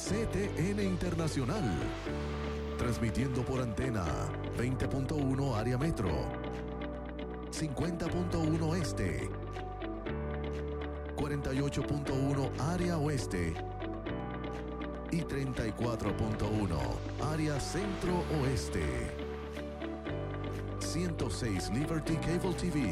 CTN Internacional. Transmitiendo por antena 20.1 área metro, 50.1 este, 48.1 área oeste y 34.1 área centro oeste. 106 Liberty Cable TV,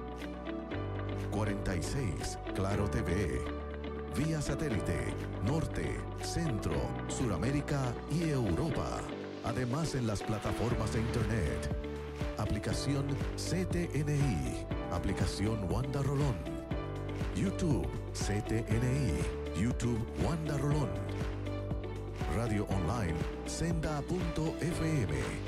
46 Claro TV, vía satélite, norte, centro, Suramérica y Europa. Además en las plataformas de internet. Aplicación CTNI, aplicación Wanda Rolón, YouTube CTNI, YouTube Wanda Rolón, radio online senda.fm.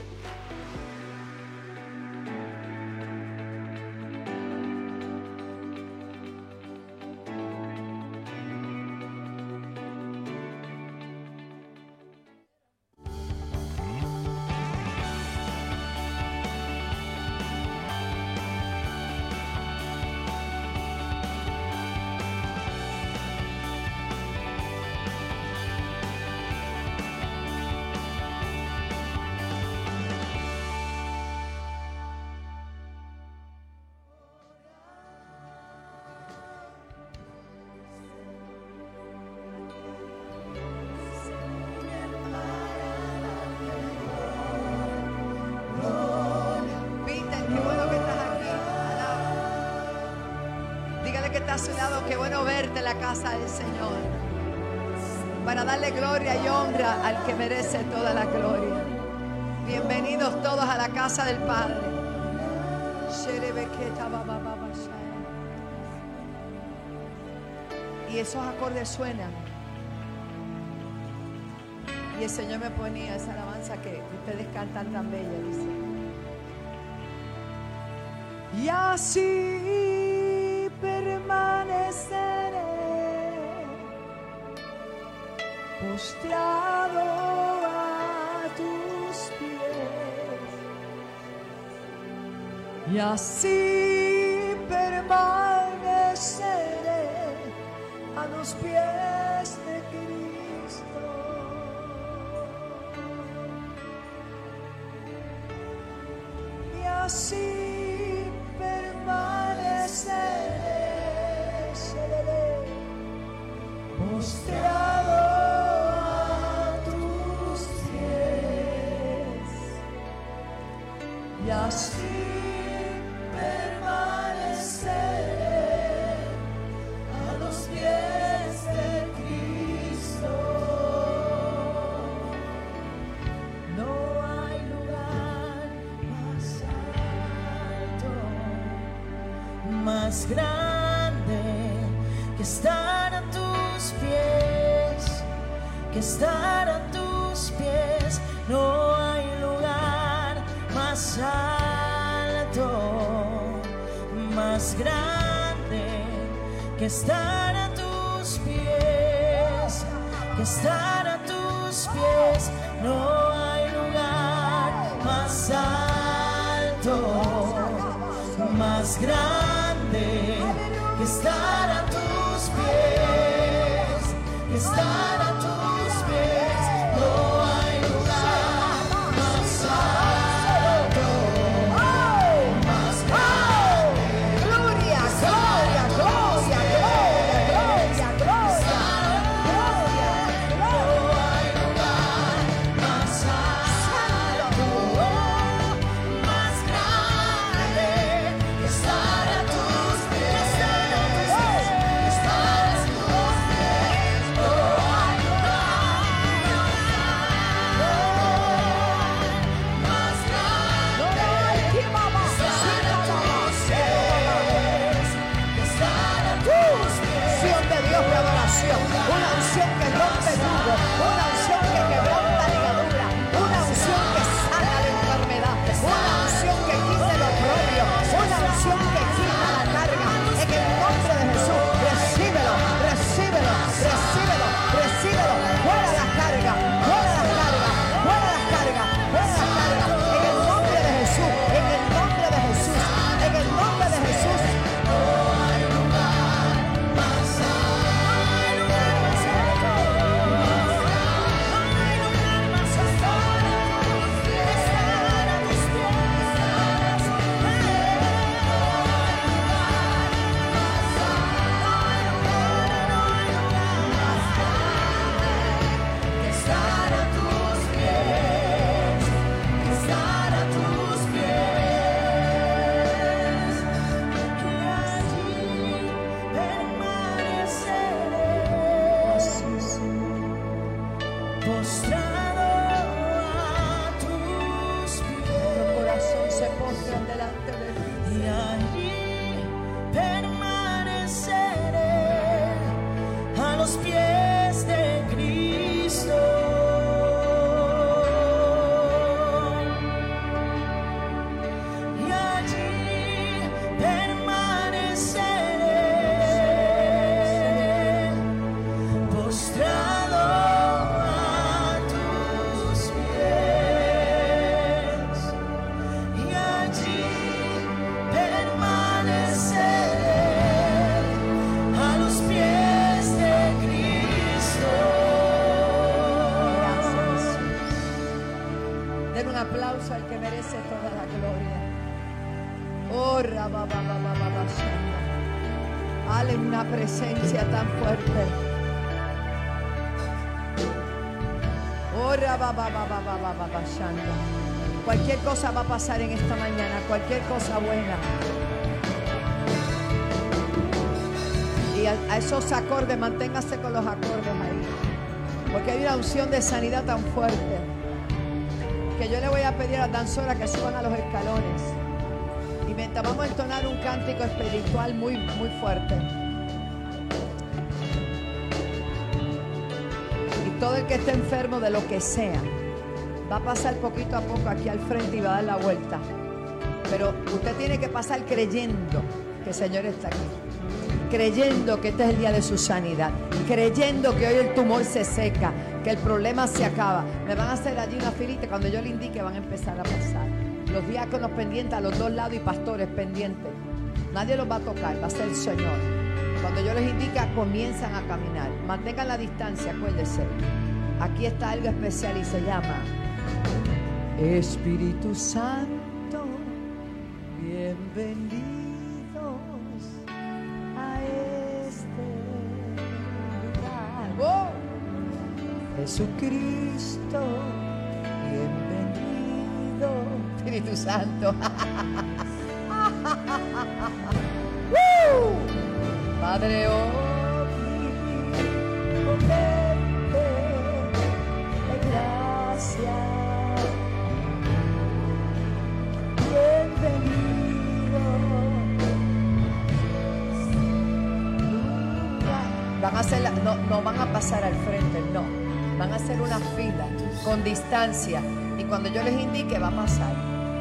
Qué bueno verte en la casa del Señor, para darle gloria y honra al que merece toda la gloria. Bienvenidos todos a la casa del Padre. Y esos acordes suenan. Y el Señor me ponía esa alabanza que ustedes cantan tan bella, dice. Y así permaneceré postrado a tus pies, y así permaneceré a los pies de Cristo. Y así permaneceré postrado a tus pies, y así permaneceré a los pies de Cristo. No hay lugar más alto, más grande que estar a tus pies, que estar a tus pies. No hay lugar más alto, más grande que estar a tus pies, que estar a tus pies. No hay lugar más alto, más grande que estar a tus pies, que estar a tus pies. No hay lugar más alto, más grande. Gloria, gloria, gloria, gloria, gloria, gloria. No hay lugar más alto, más grande que estar a aplauso al que merece toda la gloria. Oh, rabababababashanda. Dale una presencia tan fuerte. Oh, rabababababashanda. Cualquier cosa va a pasar en esta mañana, cualquier cosa buena. Y a esos acordes, manténgase con los acordes ahí. Porque hay una unción de sanidad tan fuerte que yo le voy a pedir a las danzoras que suban a los escalones. Y mientras vamos a entonar un cántico espiritual muy, muy fuerte. Y todo el que esté enfermo de lo que sea, va a pasar poquito a poco aquí al frente y va a dar la vuelta. Pero usted tiene que pasar creyendo que el Señor está aquí. Creyendo que este es el día de su sanidad. Creyendo que hoy el tumor se seca, que el problema se acaba. Me van a hacer allí una filita. Cuando yo le indique van a empezar a pasar. Los diáconos pendientes a los dos lados y pastores pendientes. Nadie los va a tocar, va a ser el Señor. Cuando yo les indique, comienzan a caminar. Mantengan la distancia, acuérdense. Aquí está algo especial y se llama Espíritu Santo, bienvenidos a este lugar. ¡Oh! Jesucristo, bienvenido. Espíritu Santo. Padre, gracias. Bienvenido. Van a hacer no van a pasar al frente, no. Van a hacer una fila con distancia. Y cuando yo les indique, va a pasar.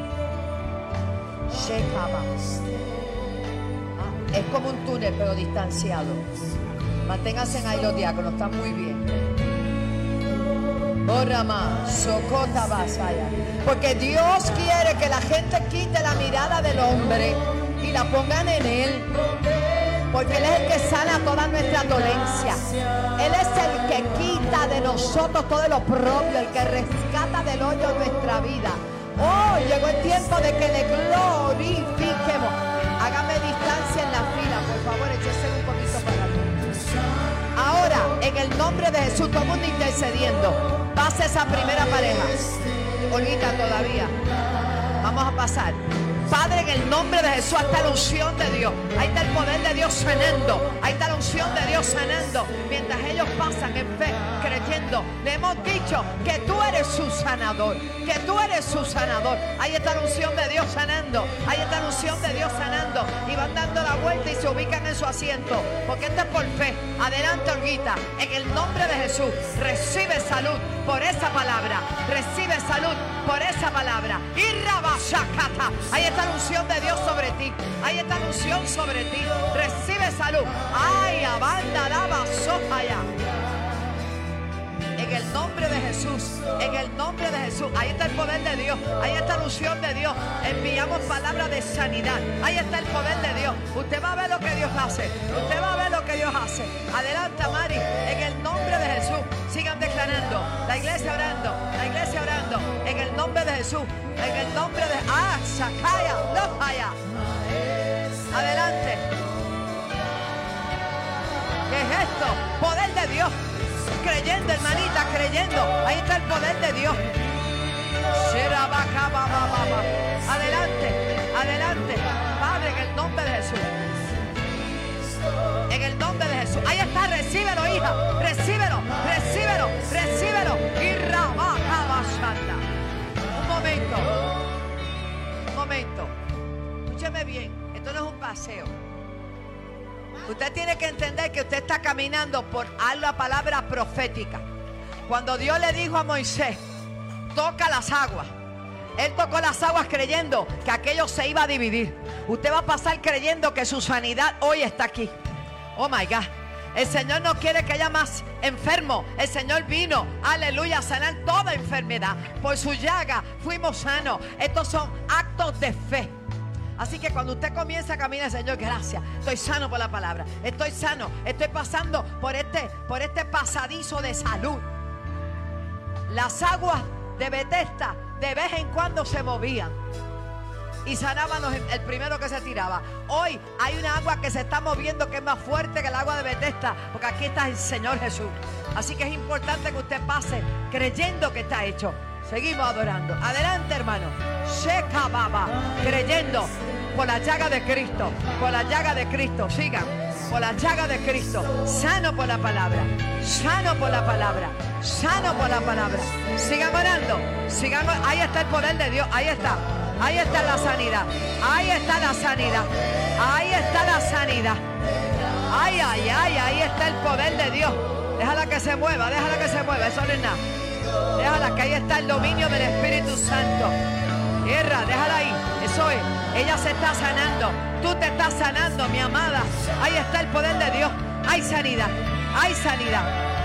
Es como un túnel, pero distanciado. Manténganse ahí los diáconos, están muy bien. Porque Dios quiere que la gente quite la mirada del hombre y la pongan en Él. Porque Él es el que sana toda nuestra dolencia. Él es el que quita de nosotros todo lo propio, el que rescata del hoyo nuestra vida. Oh, llegó el tiempo de que le glorifiquemos. Hágame distancia en la fila, por favor, échese un poquito para mí. Ahora, en el nombre de Jesús, todo el mundo intercediendo. Pase esa primera pareja. Olguita todavía. Vamos a pasar. Padre, en el nombre de Jesús, ahí está la unción de Dios. Ahí está el poder de Dios sanando. Ahí está la unción de Dios sanando. Mientras ellos pasan en fe, creyendo, le hemos dicho que tú eres su sanador. Que tú eres su sanador. Ahí está la unción de Dios sanando. Ahí está la unción de Dios sanando. Y van dando la vuelta y se ubican en su asiento. Porque esto es por fe. Adelante, Olguita. En el nombre de Jesús, recibe salud por esa palabra. Recibe salud por esa palabra. Y rabashakata. Ahí está la unción de Dios sobre ti. Ahí está la unción sobre ti. Recibe salud. Ay, abanda lava sopaya. En el nombre de Jesús. En el nombre de Jesús. Ahí está el poder de Dios. Ahí está la unción de Dios. Enviamos palabra de sanidad. Ahí está el poder de Dios. Usted va a ver lo que Dios hace. Usted va a ver lo que Dios hace. Adelante, Mari. En el nombre de Jesús. Sigan declarando. La iglesia orando. La iglesia orando. En el nombre de Jesús. En el nombre de Shakaya, Lopaya. Adelante. ¿Qué es esto? Poder de Dios. Creyendo, hermanita, creyendo. Ahí está el poder de Dios. Adelante, adelante. Padre, en el nombre de Jesús. En el nombre de Jesús. Ahí está, recíbelo, hija. Recíbelo, recíbelo, recíbelo. Y rabacabashanda. Un momento. Escúcheme bien. Esto no es un paseo. Usted tiene que entender que usted está caminando por la palabra profética. Cuando Dios le dijo a Moisés, toca las aguas. Él tocó las aguas creyendo que aquello se iba a dividir. Usted va a pasar creyendo que su sanidad hoy está aquí. Oh my God. El Señor no quiere que haya más enfermos. El Señor vino, aleluya, a sanar toda enfermedad. Por su llaga fuimos sanos. Estos son actos de fe. Así que cuando usted comienza a caminar, Señor, gracias, estoy sano por la palabra, estoy sano, estoy pasando por este pasadizo de salud. Las aguas de Betesda de vez en cuando se movían y sanaban el primero que se tiraba. Hoy hay una agua que se está moviendo, que es más fuerte que el agua de Bethesda, porque aquí está el Señor Jesús. Así que es importante que usted pase creyendo que está hecho. Seguimos adorando. Adelante, hermano. Sheka Baba, creyendo por la llaga de Cristo, por la llaga de Cristo. Sigan, por la llaga de Cristo. Sano por la palabra, sano por la palabra, sano por la palabra. Sigan orando, sigan. Ahí está el poder de Dios, ahí está. Ahí está la sanidad, ahí está la sanidad, ahí está la sanidad. Ay, ay, ay, ahí está el poder de Dios. Déjala que se mueva, eso no es nada. Déjala, que ahí está el dominio del Espíritu Santo. Tierra, déjala ahí, eso es. Ella se está sanando, tú te estás sanando, mi amada. Ahí está el poder de Dios. Hay sanidad, hay sanidad.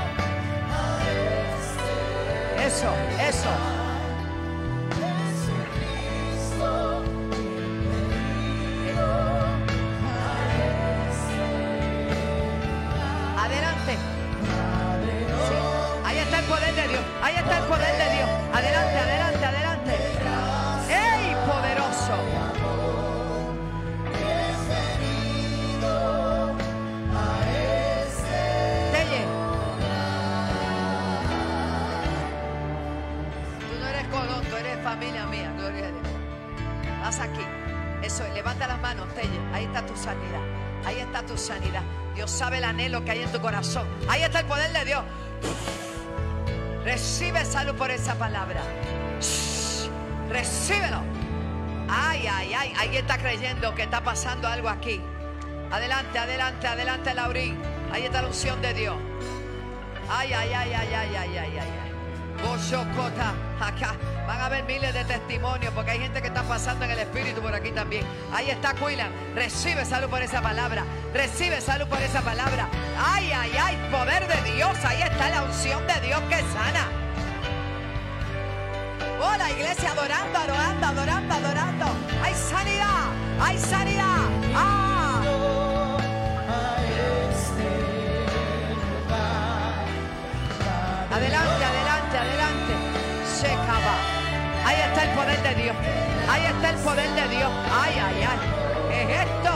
Eso, eso. Adelante. Sí. Ahí está el poder de Dios. Ahí está el poder de Dios. Adelante, adelante, adelante. ¡Ey, poderoso! Telle. Tú no eres Colón, tú eres familia mía. Gloria a Dios. Haz aquí. Eso es. Levanta las manos, Telle. Ahí está tu sanidad. Ahí está tu sanidad. Dios sabe el anhelo que hay en tu corazón. Ahí está el poder de Dios. Recibe salud por esa palabra. Recíbelo. Ay, ay, ay. Alguien está creyendo que está pasando algo aquí. Adelante, adelante, adelante, Laurín. Ahí está la unción de Dios. Ay, ay, ay, ay, ay, ay, ay, ay. Acá van a haber miles de testimonios, porque hay gente que está pasando en el Espíritu por aquí también. Ahí está Quilan. Recibe salud por esa palabra. Recibe salud por esa palabra. Ay, ay, ay, poder de Dios. Ahí está la unción de Dios que sana. Oh, la iglesia adorando, adorando, adorando, adorando. Hay sanidad, hay sanidad. Ah. Adelante, adelante, adelante. Se acaba. Ahí está el poder de Dios. Ahí está el poder de Dios. Ay, ay, ay. ¿Qué es esto?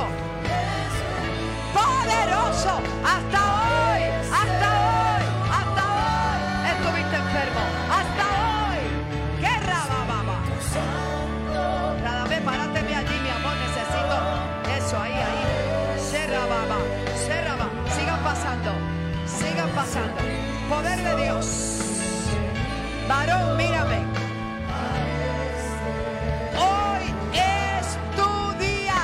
Poderoso. Hasta hoy. Hasta hoy. Hasta hoy. Estuviste enfermo. Hasta hoy. ¡Qué rabababa! Radamé, párate allí, mi amor. Necesito eso. Ahí, ahí. Se rababa. Se rababa. Sigan pasando. Sigan pasando. Poder de Dios. Varón, mírame. Hoy es tu día.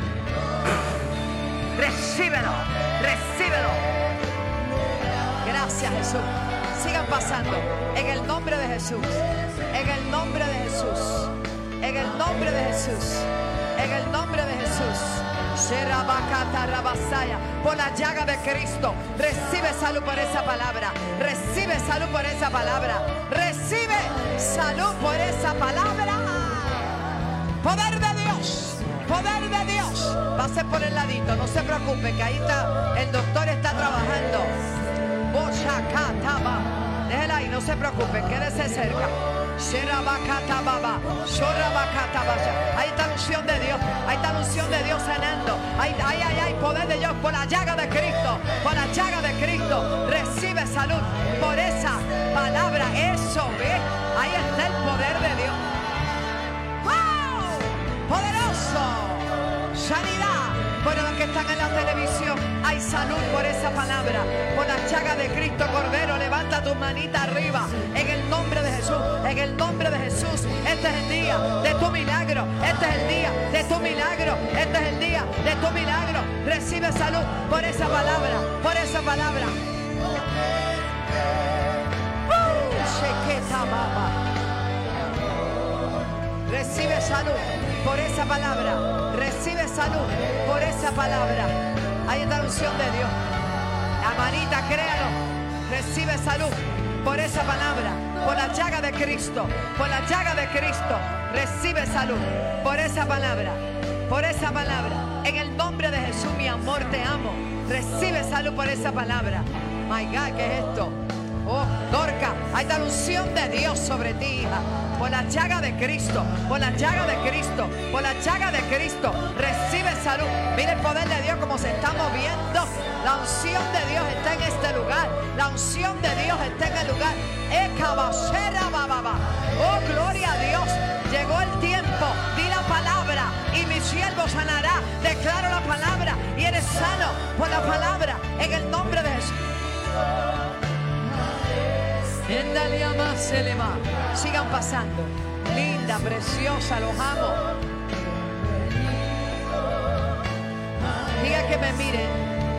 Recíbelo, recíbelo. Gracias, Jesús. Sigan pasando. En el nombre de Jesús. En el nombre de Jesús. En el nombre de Jesús. En el nombre de Jesús. Por la llaga de Cristo, recibe salud por esa palabra. Recibe salud por esa palabra. Recibe salud por esa palabra. Poder de Dios. Poder de Dios. Pase por el ladito, no se preocupe, que ahí está, el doctor está trabajando. Déjela ahí, no se preocupe, quédese cerca. Ahí está la unción de Dios. Ahí está la unción de Dios sanando. Ay, ay, ay, ay, poder de Dios por la llaga de Cristo. Por la llaga de Cristo. Recibe salud por esa palabra. Eso, ¿ves? Ahí está el poder de Dios. ¡Wow! Poderoso. Sanidad. Por los que están en la televisión, hay salud por esa palabra. Por la llaga de Cristo, Cordero, levanta tu manita arriba. En el nombre de Jesús, en el nombre de Jesús. Este es el día de tu milagro. Este es el día de tu milagro. Este es el día de tu milagro. Recibe salud por esa palabra. Por esa palabra. Recibe salud por esa palabra. Recibe salud por esa palabra. Ahí está la unción de Dios. Amanita, créalo. Recibe salud por esa palabra. Por la llaga de Cristo. Por la llaga de Cristo. Recibe salud por esa palabra. Por esa palabra. En el nombre de Jesús, mi amor, te amo. Recibe salud por esa palabra. My God, ¿qué es esto? Oh, Dorca, hay la unción de Dios sobre ti, hija. Por la llaga de Cristo, por la llaga de Cristo, por la llaga de Cristo, recibe salud. Mira el poder de Dios como se está moviendo. La unción de Dios está en este lugar. La unción de Dios está en el lugar. Oh, gloria a Dios. Llegó el tiempo. Di la palabra y mi siervo sanará. Declaro la palabra y eres sano por la palabra en el nombre de Jesús. Sigan pasando. Linda, preciosa, los amo. Diga que me miren.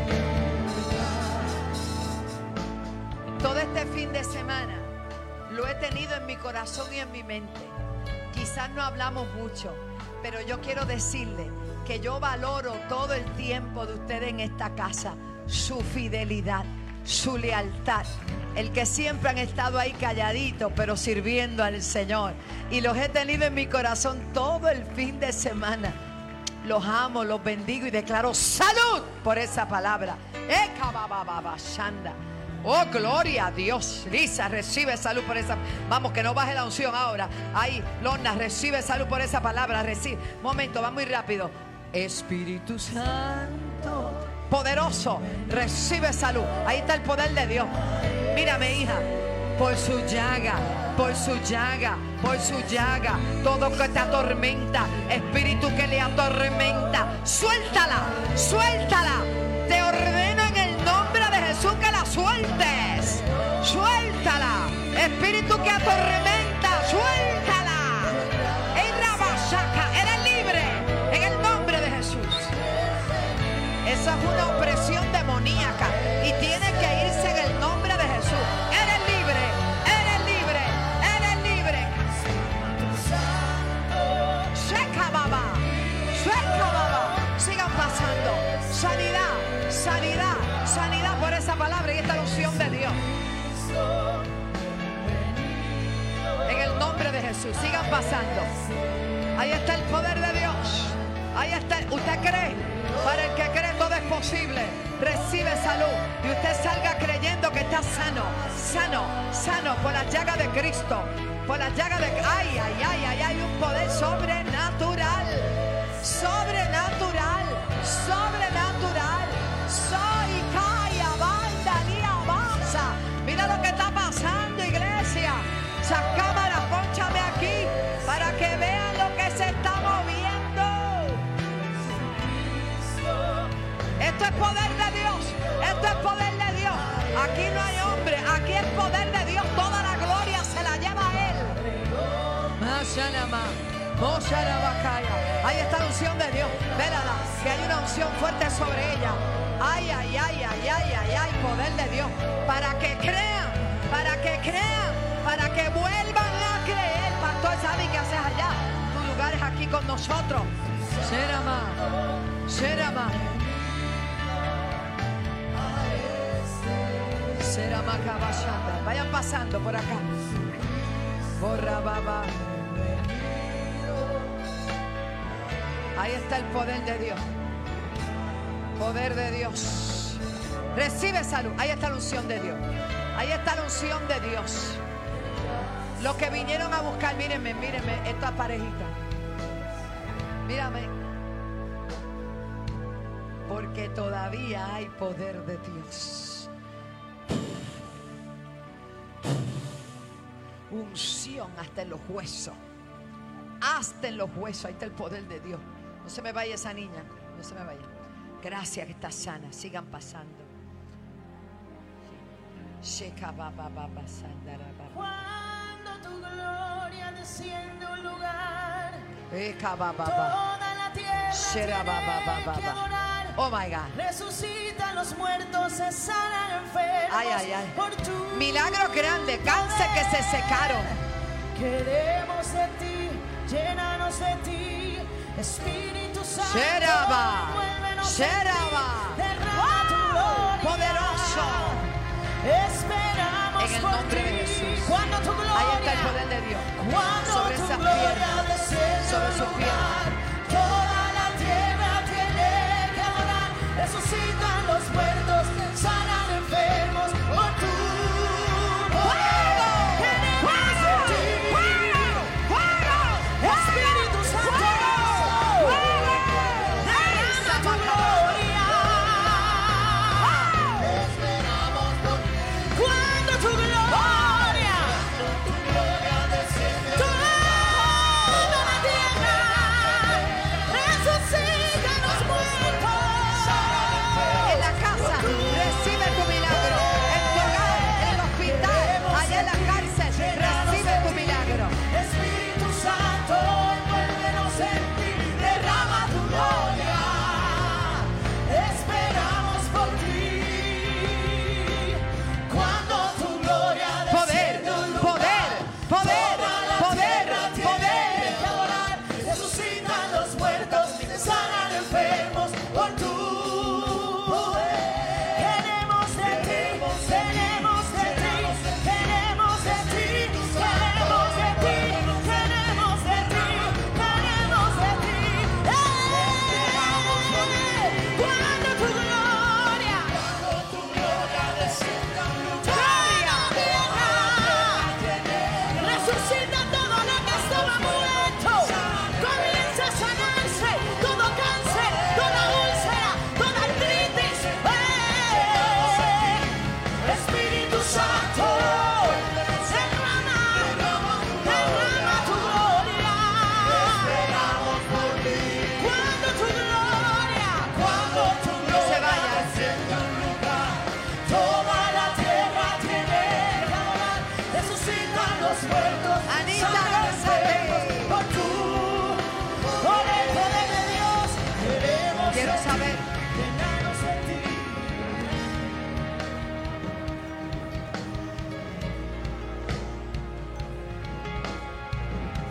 Todo este fin de semana lo he tenido en mi corazón y en mi mente. Quizás no hablamos mucho, pero yo quiero decirle que yo valoro todo el tiempo de ustedes en esta casa, su fidelidad, su lealtad, el que siempre han estado ahí calladitos pero sirviendo al Señor, y los he tenido en mi corazón todo el fin de semana. Los amo, los bendigo y declaro salud por esa palabra. Oh, gloria a Dios. Lisa, recibe salud por esa. Vamos, que no baje la unción ahora. Ahí, Lorna, recibe salud por esa palabra. Recibe. Momento, va muy rápido. Espíritu Santo poderoso, recibe salud. Ahí está el poder de Dios. Mírame, hija. Por su llaga, por su llaga, por su llaga, todo que te atormenta, espíritu que le atormenta, suéltala, suéltala. Te ordeno en el nombre de Jesús que la sueltes. Suéltala. Espíritu que atormenta, suéltala. Eres libre en el nombre de Jesús. Esa es una opresión demoníaca y tiene que irse en el nombre de Jesús. Eres libre, eres libre, eres libre. Seca baba, seca baba. Sigan pasando. Sanidad, sanidad, sanidad por esa palabra y esta unción de Dios. En el nombre de Jesús, sigan pasando. Ahí está el poder de Dios. Ahí está. ¿Usted cree? Para el que cree todo es posible. Recibe salud y usted salga creyendo que está sano, sano, sano por la llaga de Cristo. Por la llaga de... Ay, ay, ay, ay, hay un poder sobrenatural. Sobrenatural, sobrenatural. Soy Kaya, banda, ni avanza. Mira lo que está pasando, iglesia. Esa cámara, pónchame aquí para que vean lo que se está moviendo. Esto es poder de Dios. Esto es poder de Dios. Aquí no hay hombre, aquí es poder de Dios. Toda la gloria se la lleva a Él. Ahí está la unción de Dios. Vélala, que hay una unción fuerte sobre ella. Ay, ay, ay, ay, ay, ay, ay, poder de Dios. Para que crean, para que crean, para que vuelvan a creer. Pastor, ¿sabe qué haces allá? Tu lugar es aquí con nosotros. Serama, Serama. Serama Kabashanda. Vayan pasando por acá. Borra baba. Ahí está el poder de Dios. Poder de Dios. Recibe salud. Ahí está la unción de Dios. Ahí está la unción de Dios. Los que vinieron a buscar, mírenme, mírenme, esta parejita. Mírame. Porque todavía hay poder de Dios. Unción hasta en los huesos. Hasta en los huesos. Ahí está el poder de Dios. No se me vaya esa niña. No se me vaya. Gracias que está sana. Sigan pasando. Cuando tu gloria desciende a un lugar, toda la tierra tiene que adorar. Oh my God. Resucitan los muertos, se sanan enfermos. Ay, ay, ay. Por tu milagro grande, cáncer que se secaron. Queremos de ti, llénanos de ti, Espíritu Santo. Sheraba, Envuélvenos Sheraba. en ti, derrama tu gloria. Poderoso. Esperamos En el por nombre de ti. Jesús. Cuando tu gloria, Ahí está el poder de Dios. cuando Sobre tu esas gloria piernas. desciende Sobre al sus lugar, piernas. toda la tierra tiene que adorar. Resucitan los muertos, sanan enfermos por tu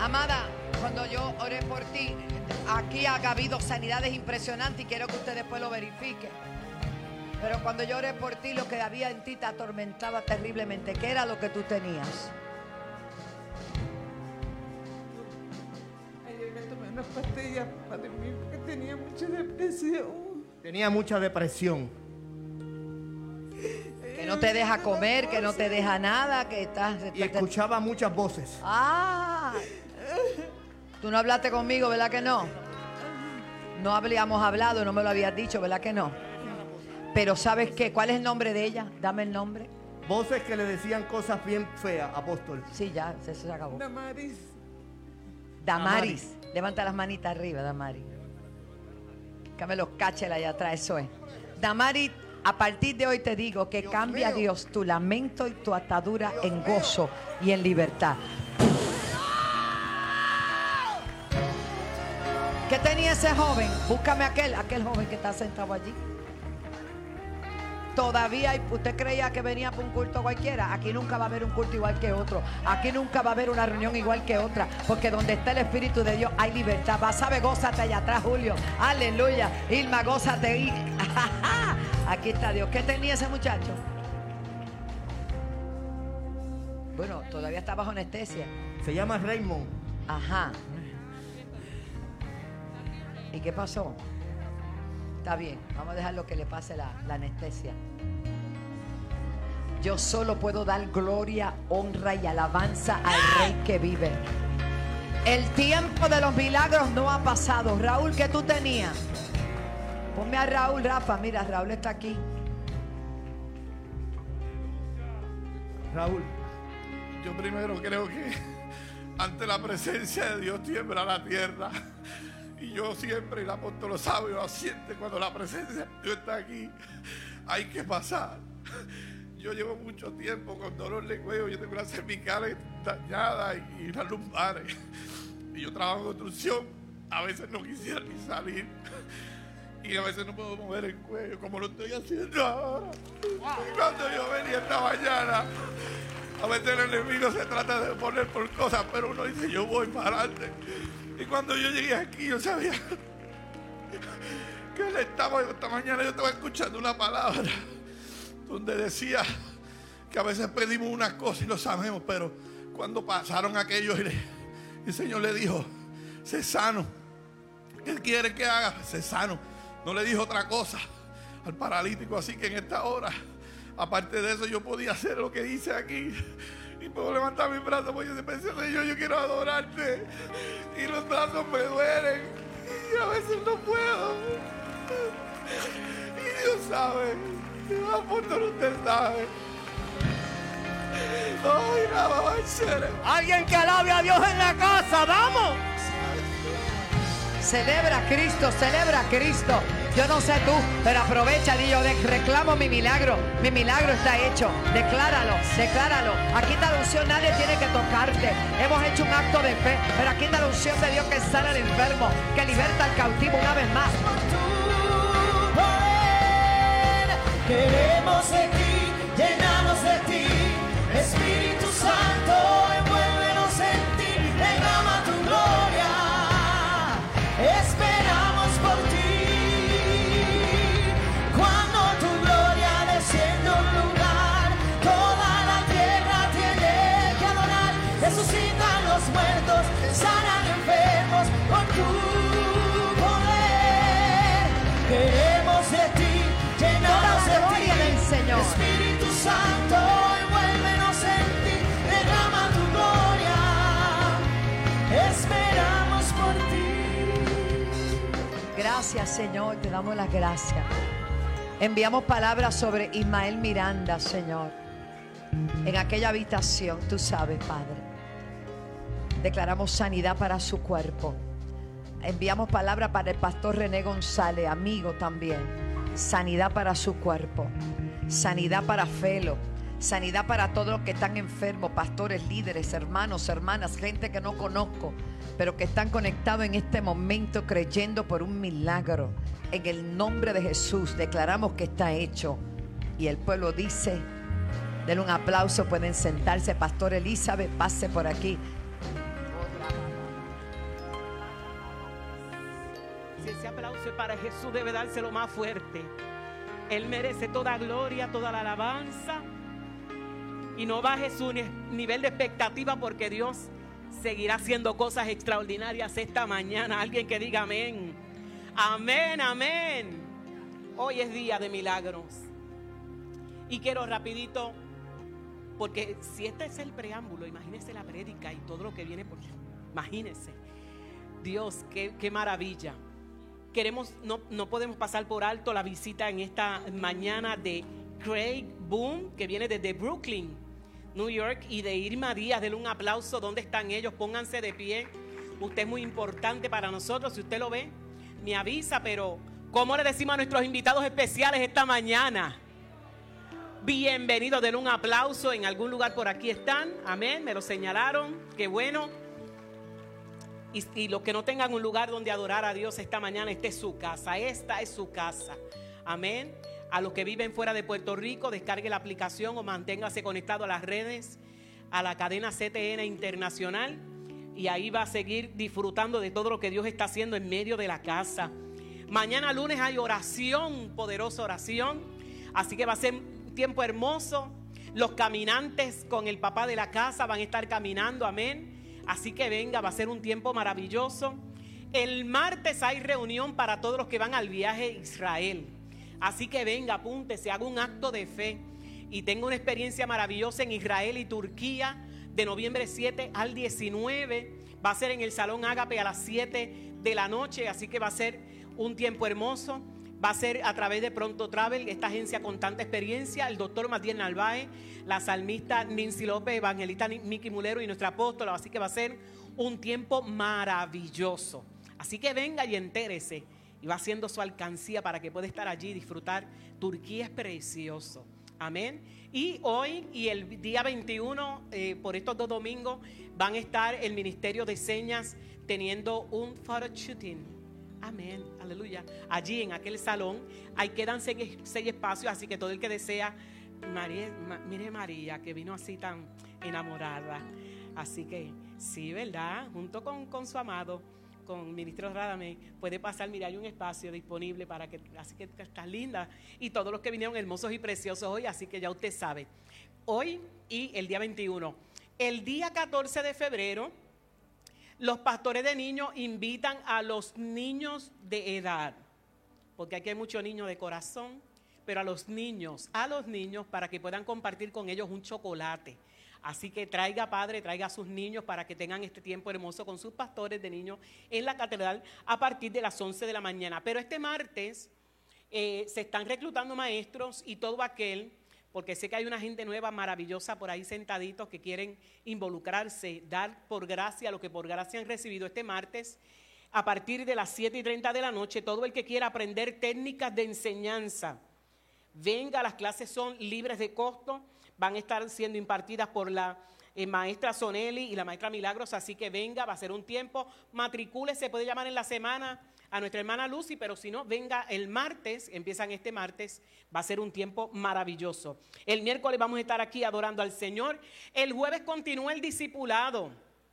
Amada, cuando yo oré por ti, aquí ha habido sanidades impresionantes y quiero que usted después lo verifique. Pero cuando yo oré por ti, lo que había en ti te atormentaba terriblemente. ¿Qué era lo que tú tenías? Ayer me tomé unas pastillas para dormir porque tenía mucha depresión. Tenía mucha depresión. Que no te deja comer, que no te deja nada, que estás... Y escuchaba muchas voces. Ah, tú no hablaste conmigo, ¿verdad que no? No habíamos hablado, no me lo habías dicho, ¿verdad que no? Pero ¿sabes qué? ¿Cuál es el nombre de ella? Dame el nombre. Voces que le decían cosas bien feas, apóstol. Sí, ya, eso se acabó. Damaris. Damaris. Levanta las manitas arriba, Damaris. Cáme los cachelas allá atrás, eso es. Damaris, a partir de hoy te digo que Dios cambia mío. Dios tu lamento y tu atadura en gozo y en libertad. ¿Qué tenía ese joven? Búscame aquel joven que está sentado allí. Todavía hay, usted creía que venía para un culto cualquiera. Aquí nunca va a haber un culto igual que otro. Aquí nunca va a haber una reunión igual que otra. Porque donde está el Espíritu de Dios hay libertad. Vas a ver, gózate allá atrás, Julio. Aleluya. Irma, gózate. Aquí está Dios. ¿Qué tenía ese muchacho? Bueno, todavía está bajo anestesia. Se llama Raymond. Ajá. ¿Y qué pasó? Está bien, vamos a dejarlo que le pase la anestesia. Yo solo puedo dar gloria, honra y alabanza al Rey que vive. El tiempo de los milagros no ha pasado. Raúl, ¿qué tú tenías? Ponme a Raúl, Rafa. Mira, Raúl está aquí. Raúl. Yo primero creo que ante la presencia de Dios tiembla la tierra. Y yo siempre, el apóstol lo sabe, lo siente cuando la presencia de Dios está aquí. Hay que pasar. Yo llevo mucho tiempo con dolor de cuello. Yo tengo las cervicales dañadas y las lumbares. Y yo trabajo en construcción. A veces no quisiera ni salir. Y a veces no puedo mover el cuello como lo estoy haciendo ahora. Y cuando yo venía esta mañana, a veces el enemigo se trata de poner por cosas, pero uno dice, yo voy para adelante. Y cuando yo llegué aquí, yo sabía que él estaba, esta mañana yo estaba escuchando una palabra donde decía que a veces pedimos unas cosas y lo sabemos, pero cuando pasaron aquellos, el Señor le dijo, sé sano. ¿Qué Él quiere que haga? Sé sano. No le dijo otra cosa al paralítico, así que en esta hora, aparte de eso, yo podía hacer lo que hice aquí. Y puedo levantar mis brazos porque yo pensé, Señor, yo quiero adorarte. Y los brazos me duelen. Y a veces no puedo. Y Dios sabe. Dios, apóstol, usted sabe. Ay, nada va a ser. Alguien que alabe a Dios en la casa, vamos. Celebra a Cristo, celebra a Cristo. Yo no sé tú, pero aprovecha, di yo, reclamo mi milagro. Mi milagro está hecho. Decláralo, decláralo. Aquí está la unción, nadie tiene que tocarte. Hemos hecho un acto de fe, pero aquí está la unción de Dios que sana al enfermo, que liberta al cautivo una vez más. Tu poder, queremos de ti, llenarnos de ti. Espíritu Santo, envuélvenos en ti, derrama tu gloria. Esperamos por ti. Cuando tu gloria desciende a un lugar, toda la tierra tiene que adorar. Resucitan los muertos, sanan enfermos por tu poder. Queremos de ti, llenarnos Toda la de gloria ti. del Señor. Espíritu Santo, envuélvenos en ti, derrama tu gloria. Esperamos por ti. Gracias, Señor, te damos las gracias. Enviamos palabras sobre Ismael Miranda, Señor. En aquella habitación, tú sabes, Padre. Declaramos sanidad para su cuerpo. Enviamos palabras para el pastor René González, amigo también. Sanidad para su cuerpo. Sanidad para Felo. Sanidad para todos los que están enfermos, pastores, líderes, hermanos, hermanas, gente que no conozco, pero que están conectados en este momento creyendo por un milagro. En el nombre de Jesús declaramos que está hecho. Y el pueblo dice, denle un aplauso, pueden sentarse. Pastor Elizabeth, pase por aquí. Ese aplauso para Jesús debe dárselo más fuerte. Él merece toda gloria, toda la alabanza. Y no baje su nivel de expectativa, porque Dios seguirá haciendo cosas extraordinarias esta mañana. Alguien que diga amén. Amén, amén. Hoy es día de milagros. Y quiero rapidito, porque si este es el preámbulo, imagínese la prédica y todo lo que viene por... Imagínese. Dios, qué maravilla. No podemos pasar por alto la visita en esta mañana de Craig Boom, que viene desde Brooklyn, New York, y de Irma Díaz. Denle un aplauso. ¿Dónde están ellos? Pónganse de pie. Usted es muy importante para nosotros. Si usted lo ve, me avisa. Pero ¿cómo le decimos a nuestros invitados especiales esta mañana? Bienvenidos. Denle un aplauso. En algún lugar por aquí están. Amén. Me lo señalaron. Qué bueno. Y los que no tengan un lugar donde adorar a Dios esta mañana, esta es su casa. Esta es su casa. Amén. A los que viven fuera de Puerto Rico, descargue la aplicación o manténgase conectado a las redes, a la cadena CTN Internacional, y ahí va a seguir disfrutando de todo lo que Dios está haciendo en medio de la casa. Mañana lunes hay oración, poderosa oración, así que va a ser un tiempo hermoso. Los caminantes con el papá de la casa van a estar caminando, amén. Así que venga, va a ser un tiempo maravilloso. El martes hay reunión para todos los que van al viaje a Israel. Así que venga, apúntese, haga un acto de fe y tenga una experiencia maravillosa en Israel y Turquía de noviembre 7 al 19. Va a ser en el Salón Ágape a las 7 de la noche, así que va a ser un tiempo hermoso. Va a ser a través de Pronto Travel, esta agencia con tanta experiencia, el doctor Matías Narváez, la salmista Nancy López, evangelista Miki Mulero y nuestra apóstola. Así que va a ser un tiempo maravilloso. Así que venga y entérese y va haciendo su alcancía para que pueda estar allí y disfrutar. Turquía es precioso. Amén. Y hoy y el día 21, por estos 2 domingos, van a estar el Ministerio de Señas teniendo un photo shooting. Amén, aleluya. Allí en aquel salón ahí quedan 6 espacios, así que todo el que desea, mire María que vino así tan enamorada. Así que sí, ¿verdad? Junto con su amado, con Ministro Radamé, puede pasar. Mira, hay un espacio disponible para que, así que estás linda. Y todos los que vinieron hermosos y preciosos hoy, así que ya usted sabe. Hoy y el día 21. El día 14 de febrero, los pastores de niños invitan a los niños de edad, porque aquí hay muchos niños de corazón, pero a los niños para que puedan compartir con ellos un chocolate. Así que traiga padre, traiga a sus niños para que tengan este tiempo hermoso con sus pastores de niños en la catedral a partir de las 11 de la mañana. Pero este martes se están reclutando maestros y todo aquel, porque sé que hay una gente nueva maravillosa por ahí sentaditos que quieren involucrarse, dar por gracia lo que por gracia han recibido. Este martes, a partir de las 7:30 de la noche, todo el que quiera aprender técnicas de enseñanza, venga. Las clases son libres de costo, van a estar siendo impartidas por la maestra Soneli y la maestra Milagros, así que venga, va a ser un tiempo. Matricúlese, se puede llamar en la semana a nuestra hermana Lucy, pero si no, venga el martes, empiezan este martes, va a ser un tiempo maravilloso. El miércoles vamos a estar aquí adorando al Señor. El jueves continúa el discipulado.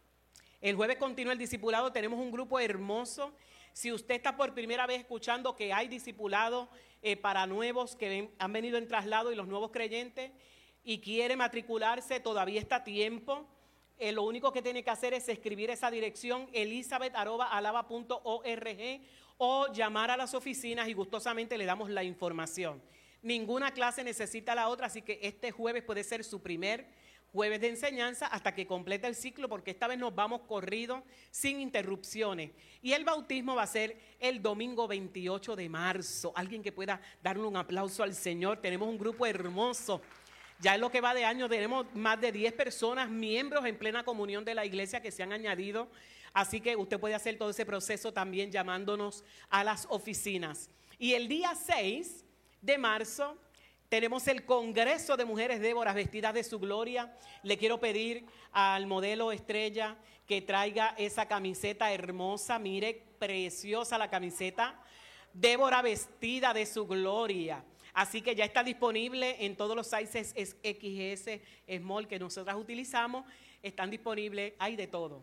Tenemos un grupo hermoso. Si usted está por primera vez escuchando que hay discipulado para nuevos que han venido en traslado y los nuevos creyentes y quiere matricularse, todavía está a tiempo. Lo único que tiene que hacer es escribir esa dirección, elizabeth@alaba.org, o llamar a las oficinas y gustosamente le damos la información. Ninguna clase necesita la otra, así que este jueves puede ser su primer jueves de enseñanza hasta que complete el ciclo, porque esta vez nos vamos corrido sin interrupciones. Y el bautismo va a ser el domingo 28 de marzo. Alguien que pueda darle un aplauso al Señor. Tenemos un grupo hermoso. Ya en lo que va de año tenemos más de 10 personas, miembros en plena comunión de la iglesia que se han añadido. Así que usted puede hacer todo ese proceso también llamándonos a las oficinas. Y el día 6 de marzo tenemos el Congreso de Mujeres Déboras vestidas de su gloria. Le quiero pedir al modelo estrella que traiga esa camiseta hermosa. Mire, preciosa la camiseta. Débora vestida de su gloria. Así que ya está disponible en todos los sizes XS, Small que nosotras utilizamos. Están disponibles, hay de todo.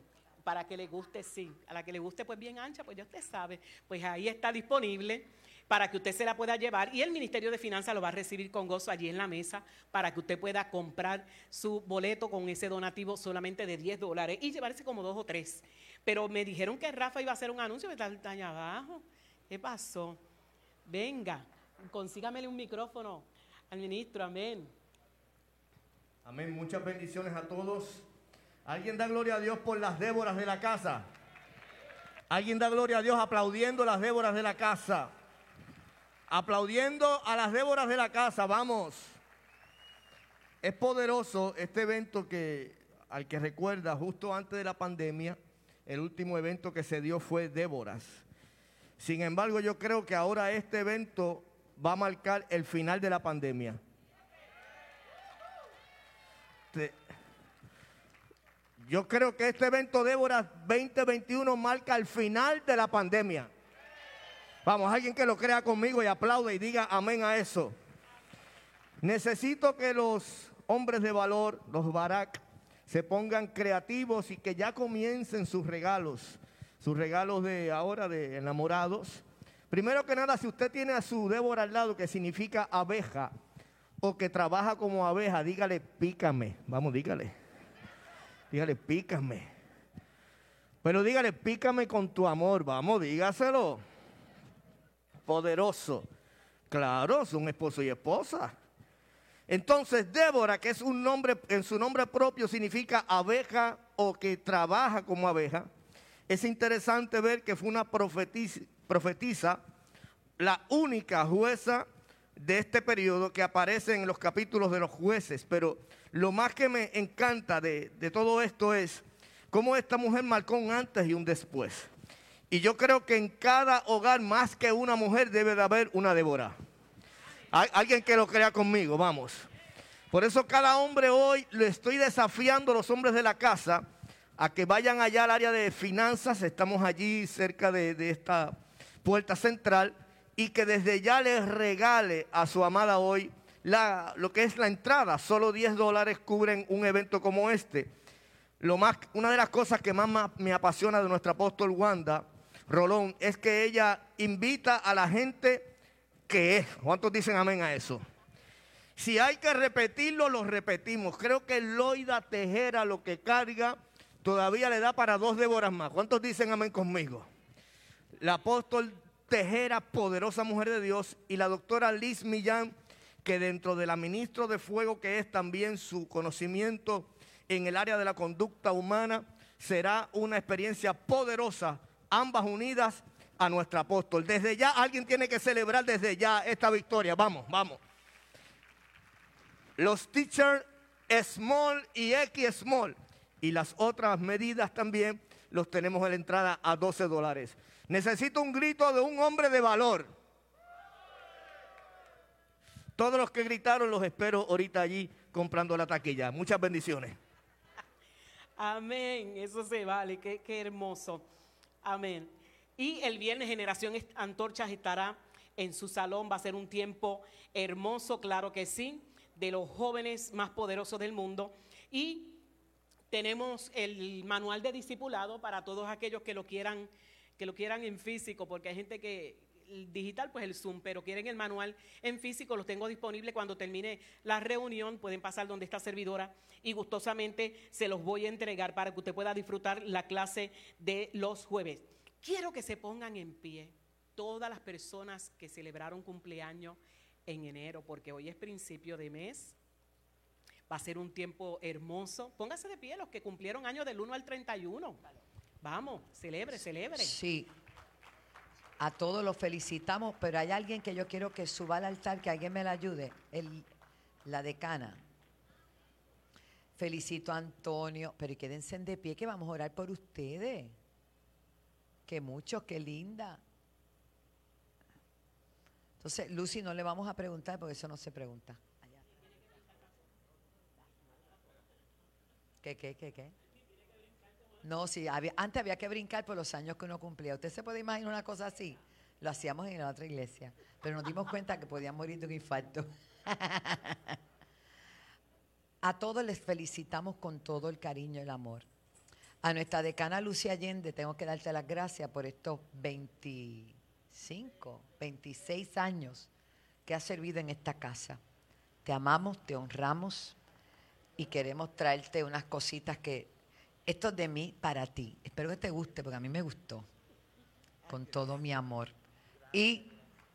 para que le guste, sí. A la que le guste, pues bien ancha, pues ya usted sabe. Pues ahí está disponible para que usted se la pueda llevar. Y el Ministerio de Finanzas lo va a recibir con gozo allí en la mesa para que usted pueda comprar su boleto con ese donativo solamente de $10 y llevarse como 2 o 3. Pero me dijeron que Rafa iba a hacer un anuncio, que está allá abajo. ¿Qué pasó? Venga, consígamele un micrófono al ministro, amén. Amén. Muchas bendiciones a todos. ¿Alguien da gloria a Dios por las Déboras de la casa? ¿Alguien da gloria a Dios aplaudiendo las Déboras de la casa? Aplaudiendo a las Déboras de la casa, vamos. Es poderoso este evento al que recuerda justo antes de la pandemia, el último evento que se dio fue Déboras. Sin embargo, yo creo que ahora este evento va a marcar el final de la pandemia. Yo creo que este evento Déboras 2021 marca el final de la pandemia. Vamos, alguien que lo crea conmigo y aplaude y diga amén a eso. Necesito que los hombres de valor, los Barak, se pongan creativos y que ya comiencen sus regalos de ahora de enamorados. Primero que nada, si usted tiene a su Débora al lado, que significa abeja, o que trabaja como abeja, dígale pícame. Vamos, dígale. Dígale pícame. Pero dígale pícame con tu amor. Vamos, dígaselo. Poderoso. Claro, son esposo y esposa. Entonces, Débora, que es un nombre, en su nombre propio significa abeja o que trabaja como abeja. Es interesante ver que fue una profetisa, la única jueza de este periodo que aparece en los capítulos de los jueces. Pero lo más que me encanta de todo esto es cómo esta mujer marcó un antes y un después. Y yo creo que en cada hogar, más que una mujer, debe de haber una Débora. Alguien que lo crea conmigo, vamos. Por eso cada hombre hoy le estoy desafiando a los hombres de la casa a que vayan allá al área de finanzas. Estamos allí cerca de esta puerta central, y que desde ya les regale a su amada hoy lo que es la entrada. Solo $10 cubren un evento como este. Una de las cosas que más me apasiona de nuestra apóstol Wanda Rolón es que ella invita a la gente que es. ¿Cuántos dicen amén a eso? Si hay que repetirlo, lo repetimos. Creo que Loida Tejera, lo que carga, todavía le da para 2 Déboras más. ¿Cuántos dicen amén conmigo? La apóstol Tejera, poderosa mujer de Dios, y la doctora Liz Millán, que dentro de la ministro de fuego que es también su conocimiento en el área de la conducta humana, será una experiencia poderosa, ambas unidas a nuestra apóstol. Desde ya alguien tiene que celebrar desde ya esta victoria. Vamos, vamos. Los teachers small y X small y las otras medidas también los tenemos en la entrada a $12. Necesito un grito de un hombre de valor. Todos los que gritaron los espero ahorita allí comprando la taquilla. Muchas bendiciones. Amén, eso se vale, qué hermoso. Amén. Y el viernes Generación Antorchas estará en su salón. Va a ser un tiempo hermoso, claro que sí, de los jóvenes más poderosos del mundo. Y tenemos el manual de discipulado para todos aquellos que lo quieran en físico, porque hay gente que el digital, pues el Zoom, pero quieren el manual en físico. Los tengo disponible cuando termine la reunión. Pueden pasar donde esta servidora y gustosamente se los voy a entregar para que usted pueda disfrutar la clase de los jueves. Quiero que se pongan en pie todas las personas que celebraron cumpleaños en enero, porque hoy es principio de mes. Va a ser un tiempo hermoso. Póngase de pie los que cumplieron años del 1 al 31. Vamos, celebre. Sí, a todos los felicitamos, pero hay alguien que yo quiero que suba al altar, que alguien me la ayude, la decana. Felicito a Antonio, pero quédense de pie que vamos a orar por ustedes. Que muchos, qué linda. Entonces, Lucy, no le vamos a preguntar porque eso no se pregunta. ¿Qué? No, sí, antes había que brincar por los años que uno cumplía. ¿Usted se puede imaginar una cosa así? Lo hacíamos en la otra iglesia, pero nos dimos cuenta que podían morir de un infarto. A todos les felicitamos con todo el cariño y el amor. A nuestra decana Lucia Allende tengo que darte las gracias por estos 26 años que has servido en esta casa. Te amamos, te honramos y queremos traerte unas cositas que, esto es de mí para ti. Espero que te guste porque a mí me gustó con todo mi amor. Y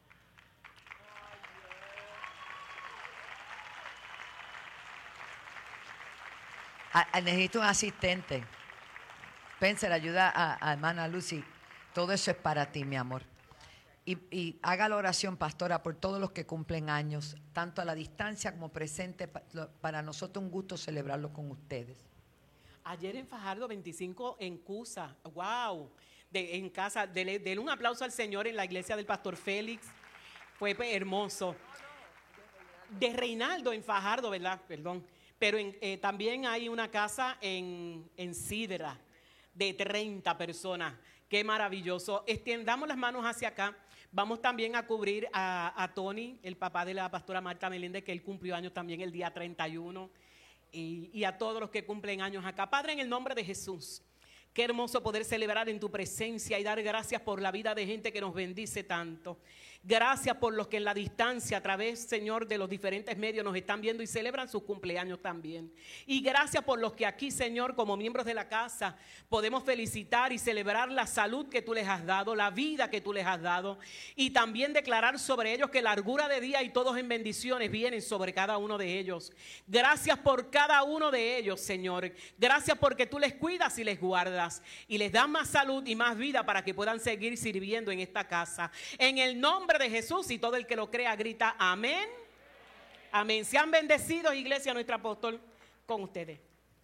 necesito un asistente. Spencer, ayuda a hermana Lucy. Todo eso es para ti, mi amor. Y haga la oración, pastora, por todos los que cumplen años, tanto a la distancia como presente. Para nosotros un gusto celebrarlo con ustedes. Ayer en Fajardo, 25 en Cusa. ¡Wow! En casa, denle un aplauso al Señor en la iglesia del pastor Félix. Fue hermoso. De Reinaldo en Fajardo, ¿verdad? Perdón. Pero también hay una casa en Sidra de 30 personas. Qué maravilloso. Extendamos las manos hacia acá. Vamos también a cubrir a Tony, el papá de la pastora Marta Meléndez, que él cumplió años también el día 31. Y a todos los que cumplen años acá. Padre, en el nombre de Jesús, qué hermoso poder celebrar en tu presencia y dar gracias por la vida de gente que nos bendice tanto. Gracias por los que en la distancia, a través, Señor, de los diferentes medios nos están viendo y celebran sus cumpleaños también. Y gracias por los que aquí, Señor, como miembros de la casa, podemos felicitar y celebrar la salud que tú les has dado, la vida que tú les has dado. Y también declarar sobre ellos que largura de día y todos en bendiciones vienen sobre cada uno de ellos. Gracias por cada uno de ellos, Señor. Gracias porque tú les cuidas y les guardas. Y les das más salud y más vida para que puedan seguir sirviendo en esta casa. En el nombre de Jesús, y todo el que lo crea grita amén. Amén. Sean bendecidos, iglesia, nuestro apóstol, con ustedes.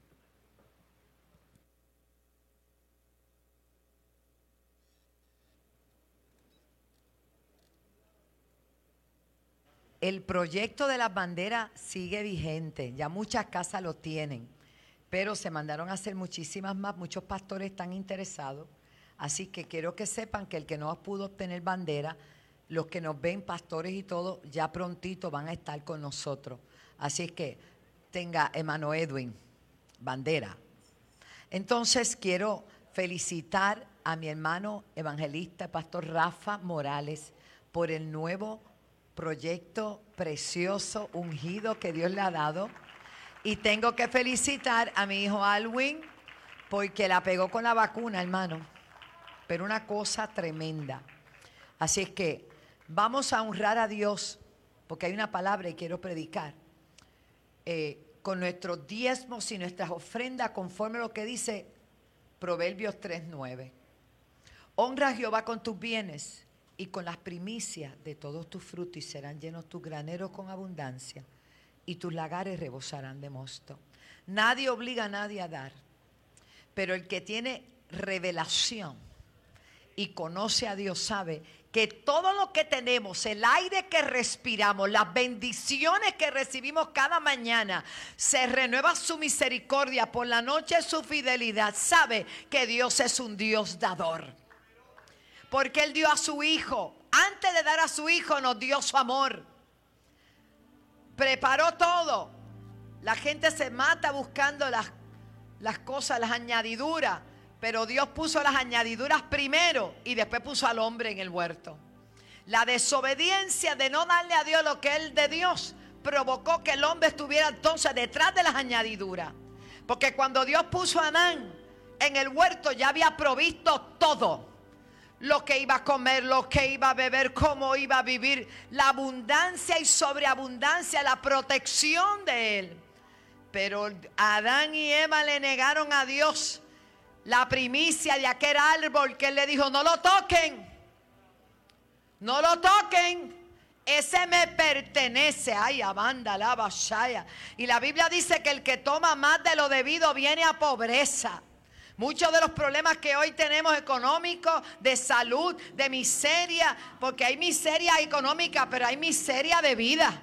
El proyecto de las banderas sigue vigente. Ya muchas casas lo tienen, pero se mandaron a hacer muchísimas más. Muchos pastores están interesados. Así que quiero que sepan que el que no pudo obtener bandera, los que nos ven, pastores y todo, ya prontito van a estar con nosotros. Así que tenga, hermano Edwin, bandera. Entonces quiero felicitar a mi hermano evangelista, pastor Rafa Morales, por el nuevo proyecto precioso, ungido que Dios le ha dado. Y tengo que felicitar a mi hijo Alwin, porque la pegó con la vacuna, hermano. Pero una cosa tremenda. Así es que vamos a honrar a Dios, porque hay una palabra y quiero predicar, con nuestros diezmos y nuestras ofrendas, conforme a lo que dice Proverbios 3:9. Honra a Jehová con tus bienes y con las primicias de todos tus frutos, y serán llenos tus graneros con abundancia, y tus lagares rebosarán de mosto. Nadie obliga a nadie a dar, pero el que tiene revelación y conoce a Dios sabe que todo lo que tenemos, el aire que respiramos, las bendiciones que recibimos cada mañana, se renueva su misericordia, por la noche su fidelidad. Sabe que Dios es un Dios dador, porque Él dio a su Hijo. Antes de dar a su Hijo nos dio su amor. Preparó todo. La gente se mata buscando las cosas, las añadiduras. Pero Dios puso las añadiduras primero y después puso al hombre en el huerto. La desobediencia de no darle a Dios lo que Él de Dios provocó que el hombre estuviera entonces detrás de las añadiduras. Porque cuando Dios puso a Adán en el huerto ya había provisto todo. Lo que iba a comer, lo que iba a beber, cómo iba a vivir, la abundancia y sobreabundancia, la protección de Él. Pero Adán y Eva le negaron a Dios la primicia de aquel árbol que Él le dijo: no lo toquen, no lo toquen, ese me pertenece. Ay, abanda la bashaya. Y la Biblia dice que el que toma más de lo debido viene a pobreza. Muchos de los problemas que hoy tenemos económicos, de salud, de miseria, porque hay miseria económica, pero hay miseria de vida.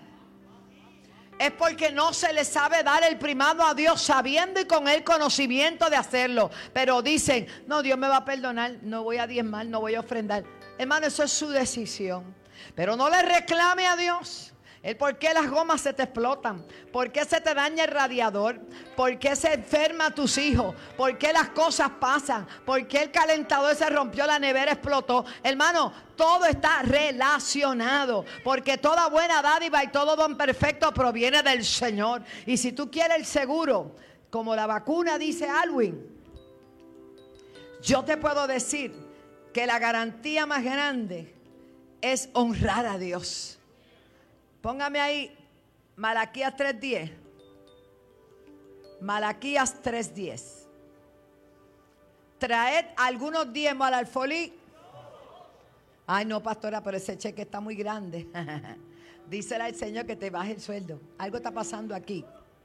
Es porque no se le sabe dar el primado a Dios, sabiendo y con el conocimiento de hacerlo. Pero dicen: no, Dios me va a perdonar, no voy a diezmar, no voy a ofrendar. Hermano, eso es su decisión. Pero no le reclame a Dios El por qué las gomas se te explotan, por qué se te daña el radiador, por qué se enferman tus hijos, por qué las cosas pasan, por qué el calentador se rompió, la nevera explotó. Hermano, todo está relacionado, porque toda buena dádiva y todo don perfecto proviene del Señor. Y si tú quieres el seguro, como la vacuna dice Alwin, yo te puedo decir que la garantía más grande es honrar a Dios. Póngame ahí Malaquías 3:10. Malaquías 3:10. Traed algunos diezmos al alfolí. Ay, no, pastora, pero ese cheque está muy grande. Dísele al Señor que te baje el sueldo. Algo está pasando aquí.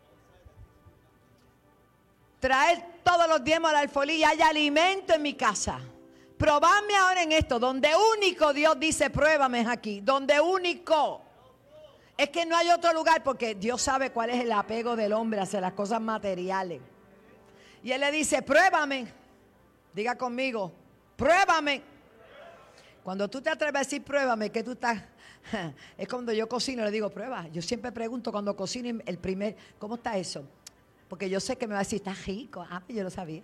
Traed todos los diezmos al alfolí y hay alimento en mi casa. Probadme ahora en esto. Donde único Dios dice, pruébame es aquí. Donde único. Es que no hay otro lugar, porque Dios sabe cuál es el apego del hombre hacia las cosas materiales. Y Él le dice, pruébame. Diga conmigo, pruébame. Cuando tú te atreves a decir pruébame, que tú estás... Es cuando yo cocino, le digo prueba. Yo siempre pregunto cuando cocino el primer, ¿cómo está eso? Porque yo sé que me va a decir, está rico. Ah, pues yo lo sabía.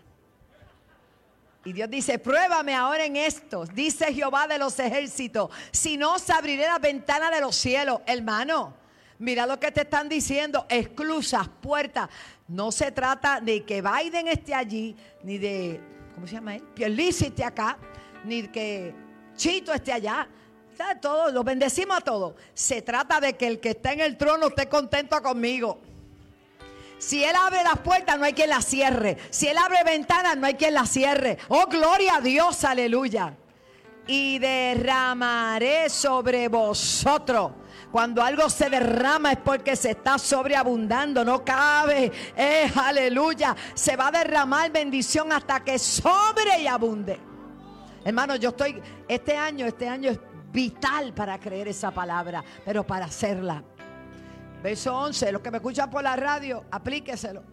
Y Dios dice, pruébame ahora en esto, dice Jehová de los ejércitos, si no os abriré las ventanas de los cielos. Hermano, mira lo que te están diciendo, esclusas, puertas. No se trata de que Biden esté allí, ni de, ¿cómo se llama él? Pierluisi esté acá, ni que Chito esté allá. ¿Sabes? Todos, los bendecimos a todos. Se trata de que el que está en el trono esté contento conmigo. Si Él abre las puertas, no hay quien las cierre. Si Él abre ventanas, no hay quien las cierre. Oh, gloria a Dios, aleluya. Y derramaré sobre vosotros. Cuando algo se derrama es porque se está sobreabundando. No cabe. Aleluya. Se va a derramar bendición hasta que sobre y abunde. Hermano, yo estoy, este año es vital para creer esa palabra, pero para hacerla. Verso 11, los que me escuchan por la radio, aplíqueselo.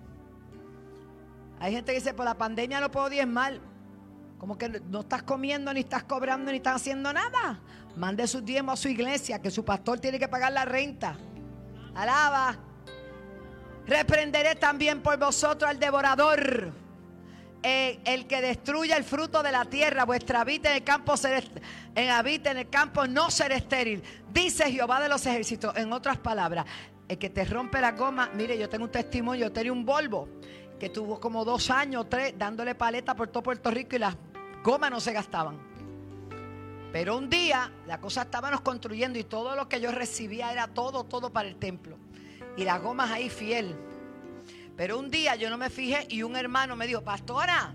Hay gente que dice, por la pandemia no puedo diezmar. Como que no estás comiendo, ni estás cobrando, ni estás haciendo nada. Mande sus diezmos a su iglesia, que su pastor tiene que pagar la renta. Alaba. Reprenderé también por vosotros al devorador, el que destruya el fruto de la tierra. Vuestra habita en el campo habita en el campo no será estéril, dice Jehová de los ejércitos. En otras palabras, el que te rompe la goma. Mire, yo tengo un testimonio. Yo tenía un Volvo que tuvo como 2 años, 3, dándole paleta por todo Puerto Rico y las gomas no se gastaban. Pero un día la cosa estábamos construyendo y todo lo que yo recibía era todo para el templo. Y las gomas ahí fiel. Pero un día yo no me fijé y un hermano me dijo, pastora,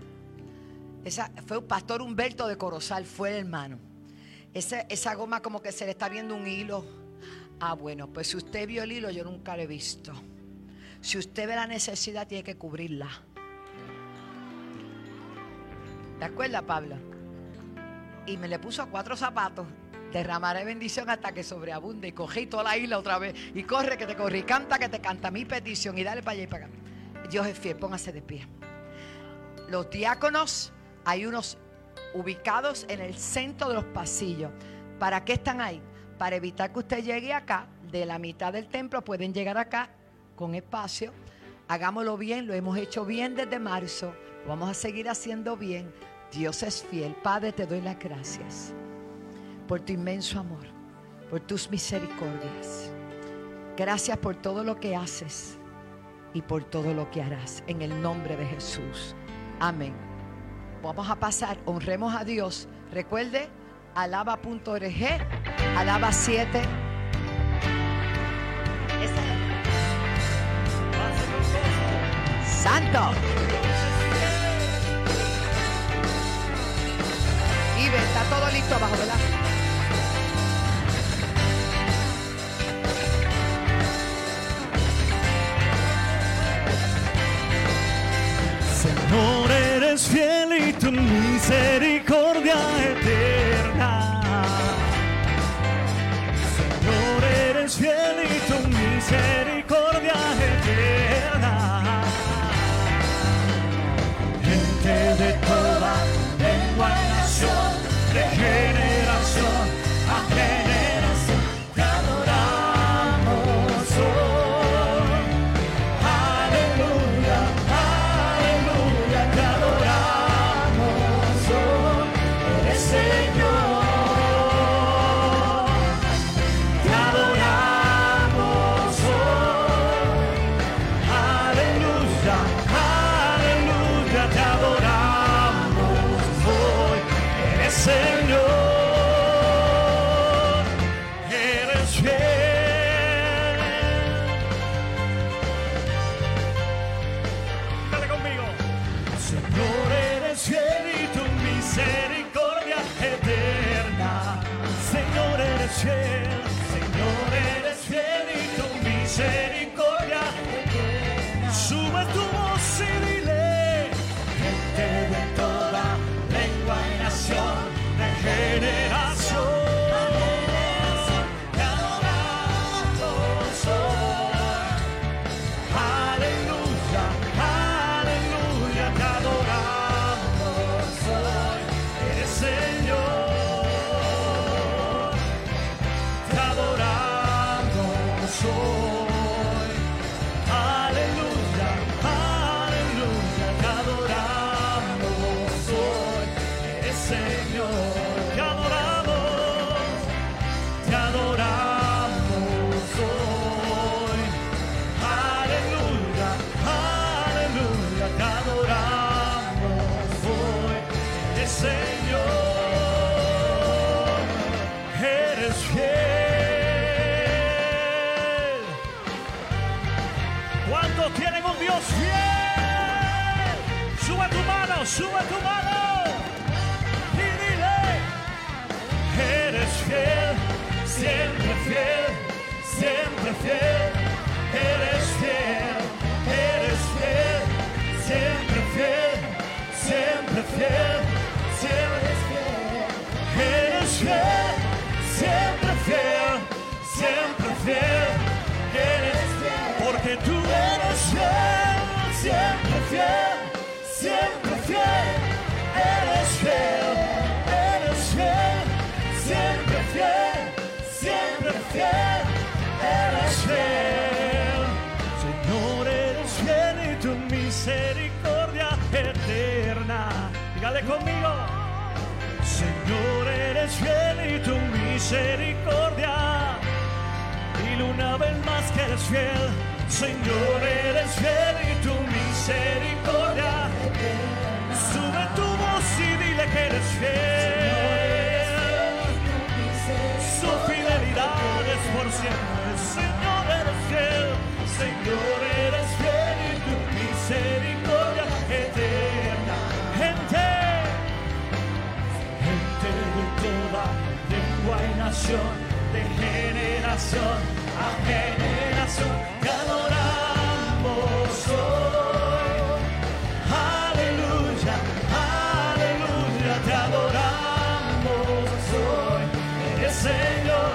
fue un pastor Humberto de Corozal, fue el hermano. Esa goma como que se le está viendo un hilo. Ah, bueno, pues si usted vio el hilo, yo nunca lo he visto. Si usted ve la necesidad, tiene que cubrirla. ¿Te acuerdas, Pablo? Y me le puso 4 zapatos. Derramaré bendición hasta que sobreabunde. Y cogí toda la isla otra vez. Y corre que te corre. Y canta que te canta. Mi petición. Y dale para allá y para acá. Dios es fiel. Póngase de pie. Los diáconos, hay unos ubicados en el centro de los pasillos. ¿Para qué están ahí? Para evitar que usted llegue acá. De la mitad del templo pueden llegar acá con espacio. Hagámoslo bien. Lo hemos hecho bien desde marzo. Lo vamos a seguir haciendo bien. Dios es fiel. Padre, te doy las gracias por tu inmenso amor, por tus misericordias. Gracias por todo lo que haces y por todo lo que harás. En el nombre de Jesús. Amén. Vamos a pasar, honremos a Dios. Recuerde, alaba.org, alaba 7. Santo. Y ve, está todo listo abajo, ¿verdad? Señor, eres fiel y tu misericordia eterna. Señor, eres fiel y tu misericordia eterna. Gente de toda lengua y nación, de generación a generación, te adoramos. ¿Cuántos tienen un Dios fiel? Sube tu mano, sube tu mano. Y dile, eres fiel, siempre fiel, siempre fiel. Eres fiel, eres fiel, siempre fiel, siempre fiel, siempre fiel. Eres fiel, siempre fiel, siempre fiel. Eres fiel, porque tú eres fiel, siempre fiel, siempre fiel. Eres fiel, eres fiel, siempre fiel, siempre fiel. Eres fiel, Señor, eres fiel y tu misericordia eterna. Dígale conmigo. Señor, eres fiel y tu misericordia. Y una vez más que eres fiel. Señor, eres fiel y tu misericordia. Sube tu voz y dile que eres fiel. Su fidelidad es por siempre. Señor, eres fiel. Señor, eres fiel y tu misericordia eterna. Gente de toda lengua y nación, de generación a generación, te adoramos hoy. Aleluya, aleluya, te adoramos hoy. Eres Señor,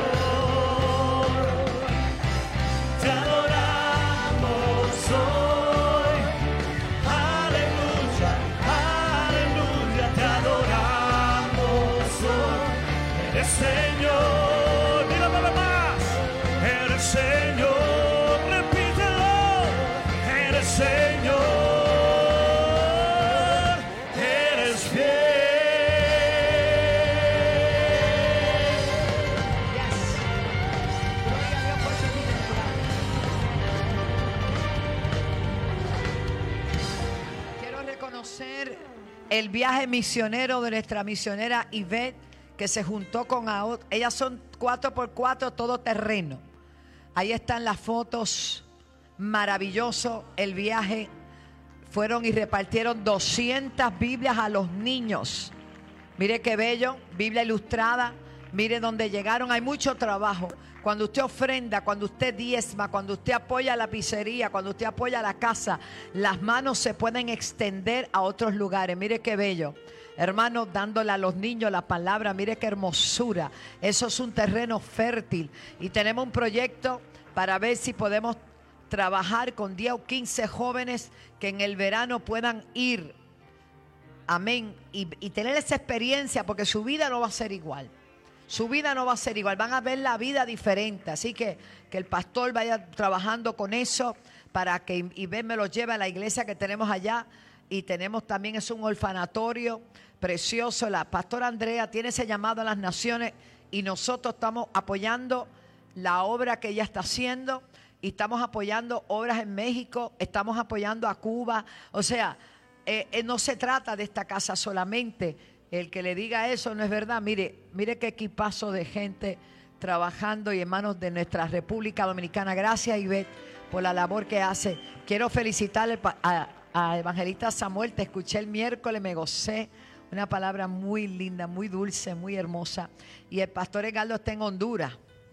te adoramos hoy. Aleluya, aleluya, te adoramos hoy. Eres Señor, dígame más. Eres Señor, repítelo. Eres Señor, eres fiel. Yes. Gloria a Dios por su vida. Quiero reconocer el viaje misionero de nuestra misionera Ivette, que se juntó con AOT. Ellas son 4x4 todoterreno. Ahí están las fotos. Maravilloso el viaje. Fueron y repartieron 200 Biblias a los niños. Mire qué bello, Biblia ilustrada. Mire dónde llegaron, hay mucho trabajo. Cuando usted ofrenda, cuando usted diezma, cuando usted apoya la pizzería, cuando usted apoya la casa, las manos se pueden extender a otros lugares. Mire qué bello. Hermanos, dándole a los niños la palabra, mire qué hermosura. Eso es un terreno fértil. Y tenemos un proyecto para ver si podemos trabajar con 10 o 15 jóvenes que en el verano puedan ir. Amén. Y tener esa experiencia, porque su vida no va a ser igual. Su vida no va a ser igual. Van a ver la vida diferente. Así que el pastor vaya trabajando con eso para que Ivette me lo lleve a la iglesia que tenemos allá. Y tenemos también, es un orfanatorio precioso. La pastora Andrea tiene ese llamado a las naciones y nosotros estamos apoyando la obra que ella está haciendo y estamos apoyando obras en México, estamos apoyando a Cuba. O sea, no se trata de esta casa solamente. El que le diga eso no es verdad. Mire qué equipazo de gente trabajando y en manos de nuestra República Dominicana. Gracias, Ivette, por la labor que hace. Quiero felicitarle a Evangelista Samuel. Te escuché el miércoles, me gocé. Una palabra muy linda, muy dulce, muy hermosa. Y el pastor Edgardo está en Honduras.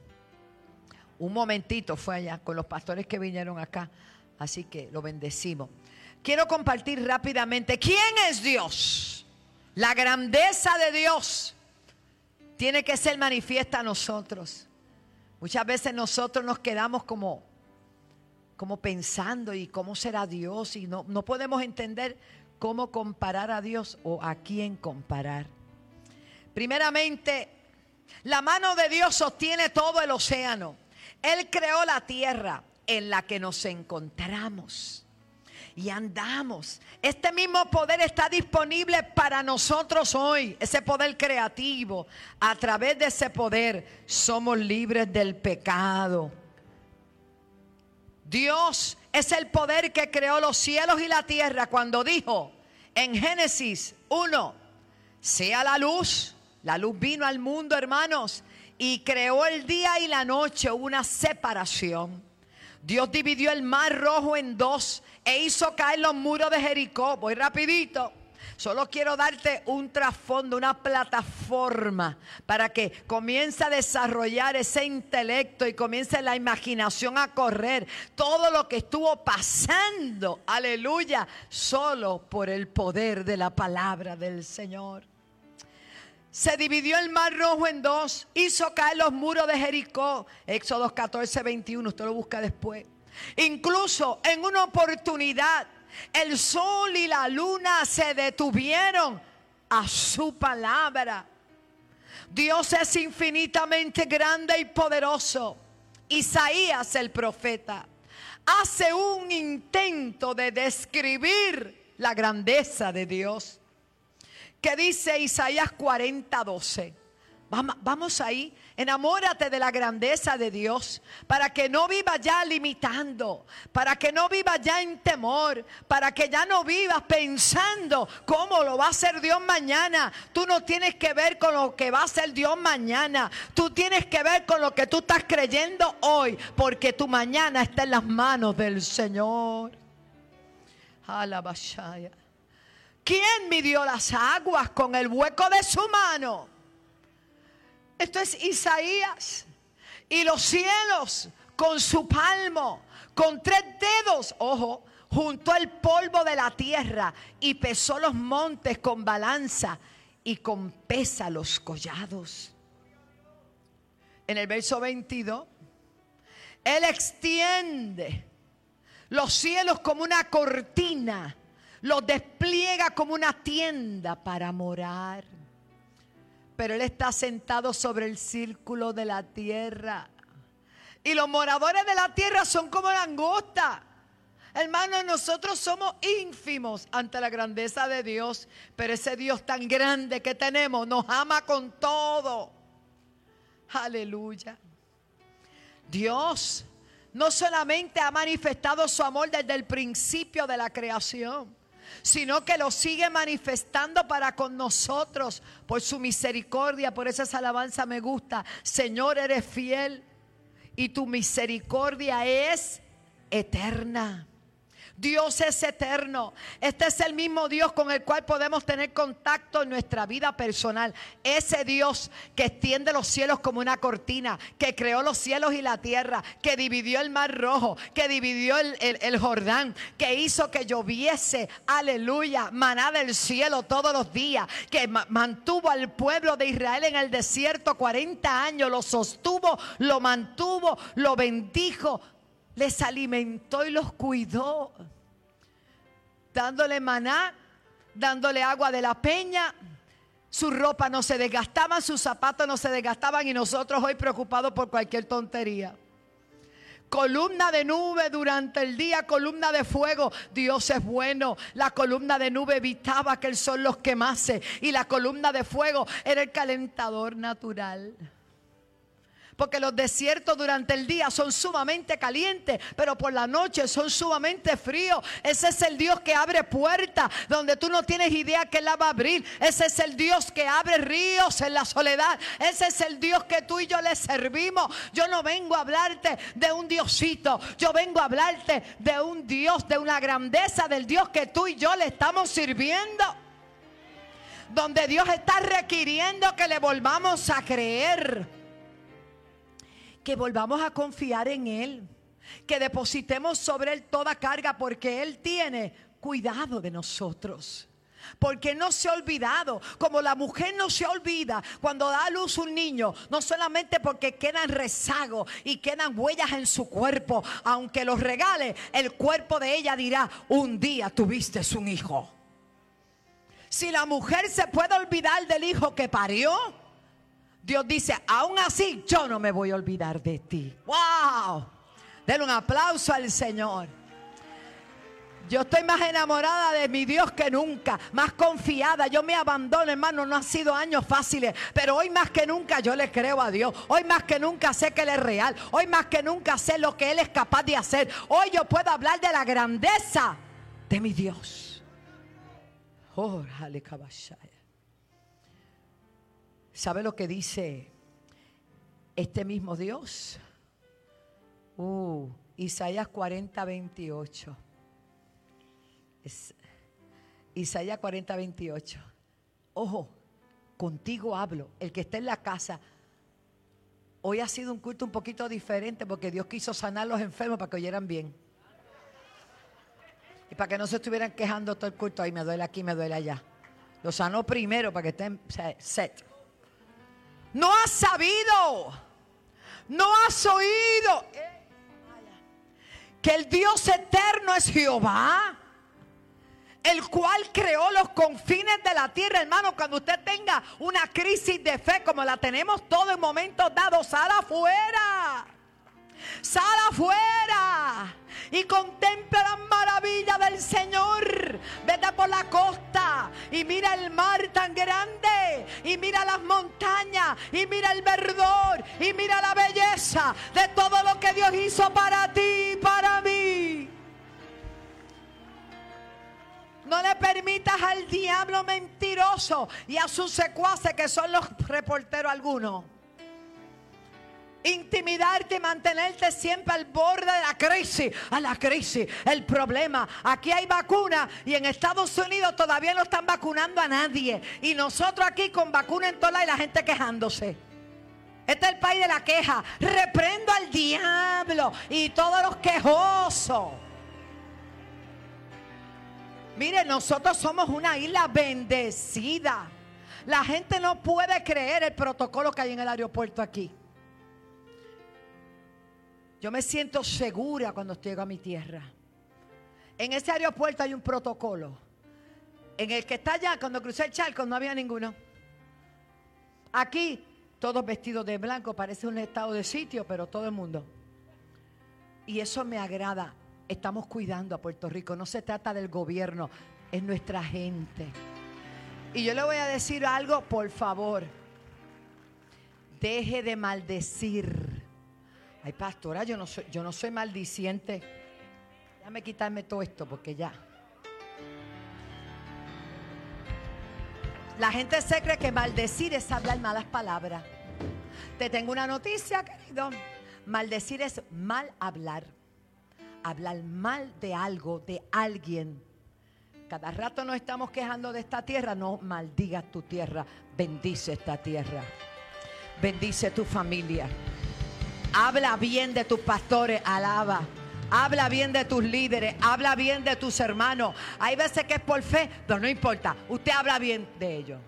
Un momentito fue allá con los pastores que vinieron acá. Así que lo bendecimos. Quiero compartir rápidamente. ¿Quién es Dios? La grandeza de Dios tiene que ser manifiesta a nosotros. Muchas veces nosotros nos quedamos como pensando y cómo será Dios y no podemos entender cómo comparar a Dios o a quién comparar. Primeramente, la mano de Dios sostiene todo el océano. Él creó la tierra en la que nos encontramos y andamos. Este mismo poder está disponible para nosotros hoy, ese poder creativo. A través de ese poder somos libres del pecado. Dios es el poder que creó los cielos y la tierra cuando dijo en Génesis 1, sea la luz. La luz vino al mundo, hermanos, y creó el día y la noche, una separación. Dios dividió el mar Rojo en dos e hizo caer los muros de Jericó. Voy rapidito. Solo quiero darte un trasfondo, una plataforma para que comience a desarrollar ese intelecto y comience la imaginación a correr. Todo lo que estuvo pasando, aleluya, solo por el poder de la palabra del Señor. Se dividió el mar Rojo en dos, hizo caer los muros de Jericó. Éxodo 14, 21, usted lo busca después. Incluso en una oportunidad, el sol y la luna se detuvieron a su palabra. Dios es infinitamente grande y poderoso. Isaías, el profeta, hace un intento de describir la grandeza de Dios. ¿Qué dice Isaías 40:12? Vamos ahí. Enamórate de la grandeza de Dios para que no vivas ya limitando, para que no vivas ya en temor, para que ya no vivas pensando cómo lo va a hacer Dios mañana. Tú no tienes que ver con lo que va a hacer Dios mañana. Tú tienes que ver con lo que tú estás creyendo hoy, porque tu mañana está en las manos del Señor. Alabashaya. ¿Quién midió las aguas con el hueco de su mano? Esto es Isaías. Y los cielos con su palmo, con 3 dedos, ojo, juntó el polvo de la tierra y pesó los montes con balanza y con pesa los collados. En el verso 22, Él extiende los cielos como una cortina, los despliega como una tienda para morar. Pero Él está sentado sobre el círculo de la tierra. Y los moradores de la tierra son como langosta. Hermanos, nosotros somos ínfimos ante la grandeza de Dios. Pero ese Dios tan grande que tenemos nos ama con todo. Aleluya. Dios no solamente ha manifestado su amor desde el principio de la creación, sino que lo sigue manifestando para con nosotros por su misericordia. Por eso esa alabanza me gusta. Señor, eres fiel y tu misericordia es eterna. Dios es eterno. Este es el mismo Dios con el cual podemos tener contacto en nuestra vida personal. Ese Dios que extiende los cielos como una cortina, que creó los cielos y la tierra, que dividió el mar Rojo, que dividió el Jordán, que hizo que lloviese, aleluya, maná del cielo todos los días, que mantuvo al pueblo de Israel en el desierto 40 años, lo sostuvo, lo mantuvo, lo bendijo, les alimentó y los cuidó, dándole maná, dándole agua de la peña. Su ropa no se desgastaba, sus zapatos no se desgastaban, y nosotros hoy preocupados por cualquier tontería. Columna de nube durante el día, columna de fuego. Dios es bueno. La columna de nube evitaba que el sol los quemase, y la columna de fuego era el calentador natural. Porque los desiertos durante el día son sumamente calientes, pero por la noche son sumamente fríos. Ese es el Dios que abre puertas donde tú no tienes idea que Él la va a abrir. Ese es el Dios que abre ríos en la soledad. Ese es el Dios que tú y yo le servimos. Yo no vengo a hablarte de un diosito. Yo vengo a hablarte de un Dios, de una grandeza del Dios que tú y yo le estamos sirviendo. Donde Dios está requiriendo que le volvamos a creer, que volvamos a confiar en Él, que depositemos sobre Él toda carga, porque Él tiene cuidado de nosotros. Porque no se ha olvidado, como la mujer no se olvida cuando da a luz un niño, no solamente porque quedan rezagos y quedan huellas en su cuerpo, aunque los regale, el cuerpo de ella dirá: un día tuviste un hijo. Si la mujer se puede olvidar del hijo que parió, Dios dice: aún así yo no me voy a olvidar de ti. ¡Wow! Denle un aplauso al Señor. Yo estoy más enamorada de mi Dios que nunca, más confiada. Yo me abandono, hermano. No han sido años fáciles, pero hoy más que nunca yo le creo a Dios. Hoy más que nunca sé que Él es real. Hoy más que nunca sé lo que Él es capaz de hacer. Hoy yo puedo hablar de la grandeza de mi Dios. Oh, Halekabashaya. ¿Sabe lo que dice este mismo Dios? Isaías 40:28. Isaías 40:28. Ojo, contigo hablo. El que está en la casa. Hoy ha sido un culto un poquito diferente porque Dios quiso sanar a los enfermos para que oyeran bien. Y para que no se estuvieran quejando todo el culto. Ahí me duele aquí, me duele allá. Lo sanó primero para que estén set. No has sabido, no has oído que el Dios eterno es Jehová, el cual creó los confines de la tierra. Hermano, cuando usted tenga una crisis de fe como la tenemos todos en momentos dados, sal afuera. Sal afuera y contempla las maravillas del Señor. Vete por la costa y mira el mar tan grande, y mira las montañas, y mira el verdor, y mira la belleza de todo lo que Dios hizo para ti y para mí. No le permitas al diablo mentiroso y a sus secuaces, que son los reporteros algunos, intimidarte y mantenerte siempre al borde de la crisis. A la crisis, el problema. Aquí hay vacuna y en Estados Unidos todavía no están vacunando a nadie. Y nosotros aquí con vacuna en toda la y la gente quejándose. Este es el país de la queja. Reprendo al diablo y todos los quejosos. Mire, nosotros somos una isla bendecida. La gente no puede creer el protocolo que hay en el aeropuerto aquí. Yo me siento segura cuando llego a mi tierra. En ese aeropuerto hay un protocolo. En el que está allá, cuando crucé el charco, no había ninguno. Aquí, todos vestidos de blanco, parece un estado de sitio, pero todo el mundo. Y eso me agrada. Estamos cuidando a Puerto Rico. No se trata del gobierno, es nuestra gente. Y yo le voy a decir algo, por favor. Deje de maldecir. Ay, pastora, yo no soy maldiciente. Déjame quitarme todo esto porque ya. La gente se cree que maldecir es hablar malas palabras. Te tengo una noticia, querido. Maldecir es mal hablar. Hablar mal de algo, de alguien. Cada rato nos estamos quejando de esta tierra. No maldigas tu tierra. Bendice esta tierra. Bendice tu familia. Habla bien de tus pastores, alaba. Habla bien de tus líderes, habla bien de tus hermanos. Hay veces que es por fe, pero no importa. Usted habla bien de ellos.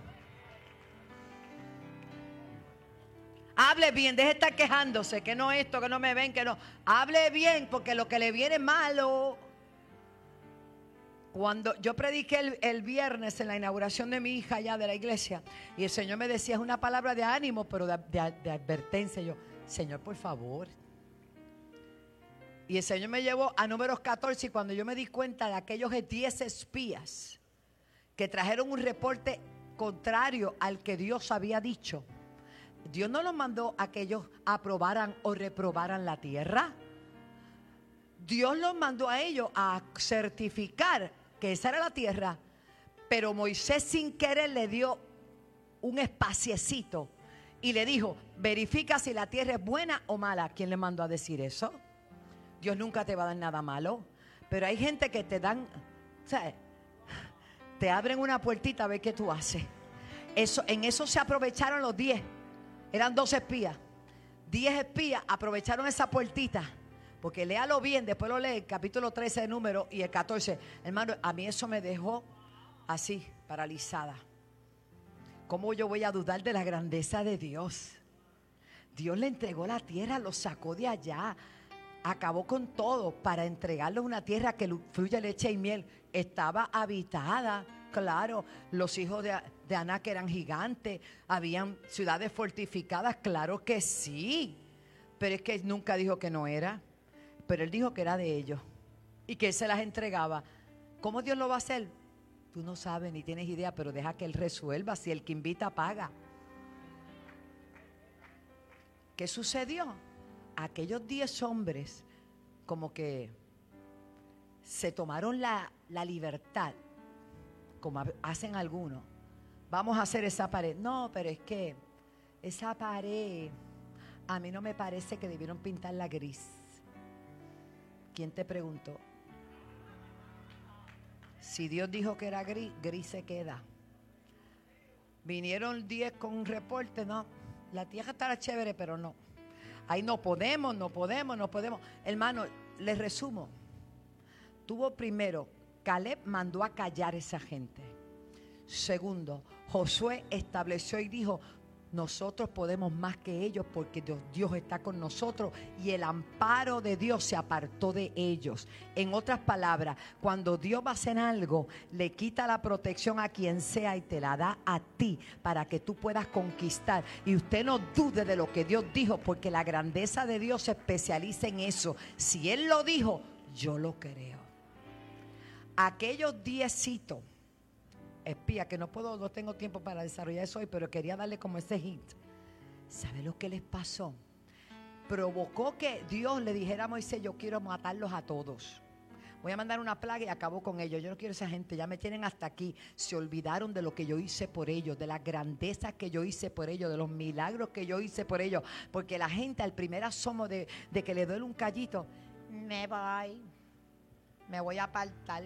Hable bien, deje de estar quejándose, que no esto, que no me ven, que no. Hable bien, porque lo que le viene es malo. Cuando yo prediqué el viernes en la inauguración de mi hija allá de la iglesia, y el Señor me decía, es una palabra de ánimo, pero de advertencia. Yo, Señor, por favor. Y el Señor me llevó a Números 14 y cuando yo me di cuenta de aquellos 10 espías que trajeron un reporte contrario al que Dios había dicho, Dios no los mandó a que ellos aprobaran o reprobaran la tierra. Dios los mandó a ellos a certificar que esa era la tierra, pero Moisés sin querer le dio un espaciecito y le dijo, verifica si la tierra es buena o mala. ¿Quién le mandó a decir eso? Dios nunca te va a dar nada malo. Pero hay gente que te dan, o sea, te abren una puertita a ver qué tú haces. En eso se aprovecharon los 10. Eran 12 espías. 10 espías aprovecharon esa puertita. Porque léalo bien, después lo lee el capítulo 13 de Números y el 14. Hermano, a mí eso me dejó así, paralizada. ¿Cómo yo voy a dudar de la grandeza de Dios? Dios le entregó la tierra, lo sacó de allá, acabó con todo para entregarle una tierra que fluye leche y miel. Estaba habitada, claro, los hijos de Aná que eran gigantes, habían ciudades fortificadas, claro que sí, pero es que él nunca dijo que no era, pero él dijo que era de ellos y que él se las entregaba. ¿Cómo Dios lo va a hacer? Tú no sabes ni tienes idea, pero deja que Él resuelva. Si el que invita paga. ¿Qué sucedió? Aquellos 10 hombres como que se tomaron la libertad, como hacen algunos. Vamos a hacer esa pared. No, pero es que esa pared a mí no me parece que debieron pintarla gris. ¿Quién te preguntó? Si Dios dijo que era gris, gris se queda. Vinieron 10 con un reporte, no. La tierra estará chévere, pero no. Ahí no podemos. Hermano, les resumo. Tuvo primero, Caleb mandó a callar a esa gente. Segundo, Josué estableció y dijo, nosotros podemos más que ellos porque Dios está con nosotros y el amparo de Dios se apartó de ellos. En otras palabras, cuando Dios va a hacer algo, le quita la protección a quien sea y te la da a ti para que tú puedas conquistar. Y usted no dude de lo que Dios dijo, porque la grandeza de Dios se especializa en eso. Si Él lo dijo, yo lo creo. Aquellos 10 espía, que no tengo tiempo para desarrollar eso hoy, pero quería darle como ese hint. ¿Sabe lo que les pasó? Provocó que Dios le dijera a Moisés, yo quiero matarlos a todos. Voy a mandar una plaga y acabó con ellos. Yo no quiero esa gente, ya me tienen hasta aquí. Se olvidaron de lo que yo hice por ellos, de las grandezas que yo hice por ellos, de los milagros que yo hice por ellos. Porque la gente al primer asomo de que le duele un callito, me voy a apartar.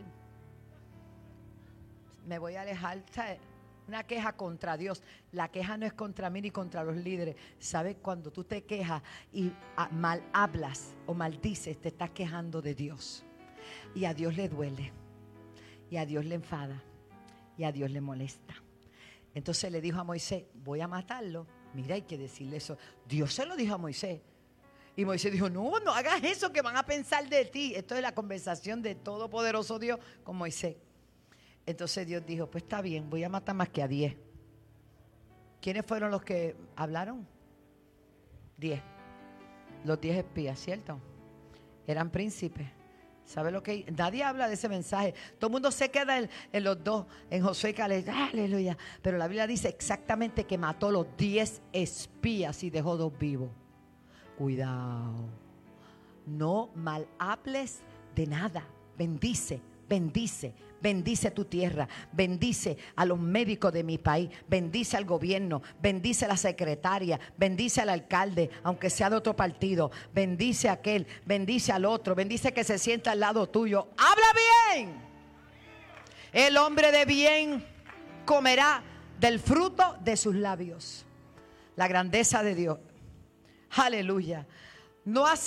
Me voy a alejar. ¿Sabe? Una queja contra Dios. La queja no es contra mí ni contra los líderes. ¿Sabes? Cuando tú te quejas y mal hablas o maldices, te estás quejando de Dios. Y a Dios le duele. Y a Dios le enfada. Y a Dios le molesta. Entonces le dijo a Moisés, voy a matarlo. Mira, hay que decirle eso. Dios se lo dijo a Moisés. Y Moisés dijo, no hagas eso, que van a pensar de ti. Esto es la conversación de Todopoderoso Dios con Moisés. Entonces Dios dijo, pues está bien, voy a matar más que a 10. ¿Quiénes fueron los que hablaron? 10. Los 10 espías, ¿cierto? Eran príncipes. ¿Sabe lo que? Nadie habla de ese mensaje. Todo el mundo se queda en los dos, en Josué y Caleb. Aleluya. Pero la Biblia dice exactamente que mató los 10 espías y dejó 2 vivos. Cuidado. No mal hables de nada. Bendice tu tierra, bendice a los médicos de mi país, bendice al gobierno, bendice a la secretaria, bendice al alcalde, aunque sea de otro partido, bendice a aquel, bendice al otro, bendice que se sienta al lado tuyo. ¡Habla bien! El hombre de bien comerá del fruto de sus labios. La grandeza de Dios. Aleluya. No has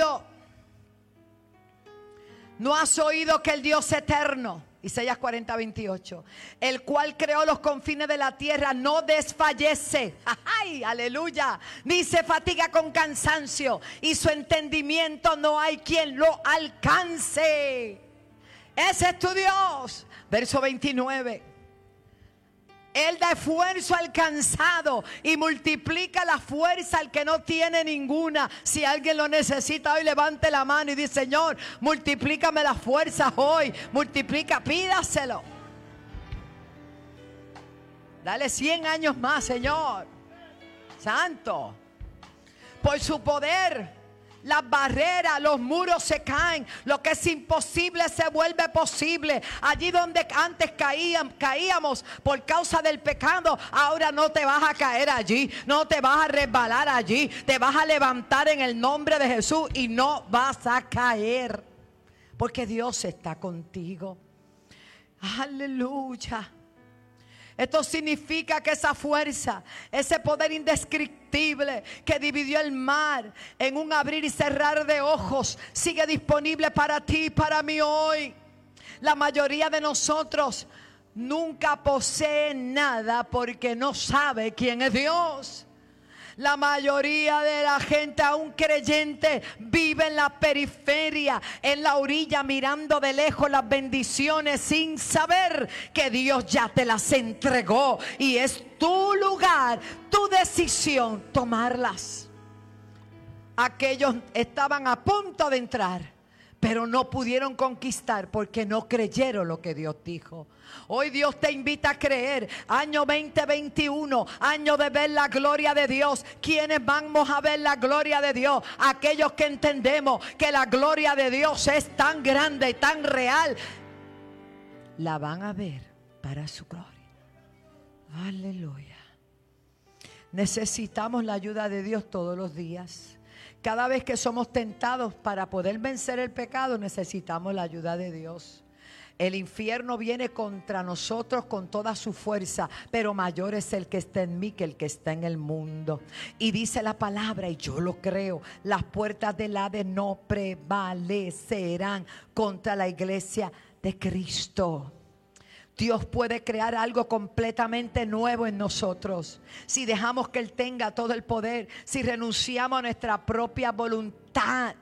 oído que el Dios eterno, Isaías 40:28, el cual creó los confines de la tierra, no desfallece, ¡ay, aleluya! Ni se fatiga con cansancio, y su entendimiento no hay quien lo alcance. Ese es tu Dios. Verso 29. Él da esfuerzo al cansado y multiplica la fuerza al que no tiene ninguna. Si alguien lo necesita hoy, levante la mano y dice, Señor, multiplícame las fuerzas hoy. Pídaselo. Dale 100 años más, Señor. Santo. Por su poder, las barreras, los muros se caen. Lo que es imposible se vuelve posible. Allí donde antes caíamos por causa del pecado, ahora no te vas a caer allí. No te vas a resbalar allí. Te vas a levantar en el nombre de Jesús y no vas a caer. Porque Dios está contigo. Aleluya. Esto significa que esa fuerza, ese poder indescriptible que dividió el mar en un abrir y cerrar de ojos, sigue disponible para ti y para mí hoy. La mayoría de nosotros nunca posee nada porque no sabe quién es Dios. La mayoría de la gente, aún creyente, vive en la periferia, en la orilla, mirando de lejos las bendiciones sin saber que Dios ya te las entregó y es tu lugar, tu decisión tomarlas. Aquellos estaban a punto de entrar, pero no pudieron conquistar porque no creyeron lo que Dios dijo. Hoy Dios te invita a creer. Año 2021, año de ver la gloria de Dios. ¿Quiénes vamos a ver la gloria de Dios? Aquellos que entendemos que la gloria de Dios es tan grande y tan real. La van a ver para su gloria. Aleluya. Necesitamos la ayuda de Dios todos los días. Cada vez que somos tentados para poder vencer el pecado, necesitamos la ayuda de Dios. El infierno viene contra nosotros con toda su fuerza, pero mayor es el que está en mí que el que está en el mundo. Y dice la palabra, y yo lo creo, las puertas del Hades no prevalecerán contra la iglesia de Cristo. Dios puede crear algo completamente nuevo en nosotros si dejamos que Él tenga todo el poder, si renunciamos a nuestra propia voluntad.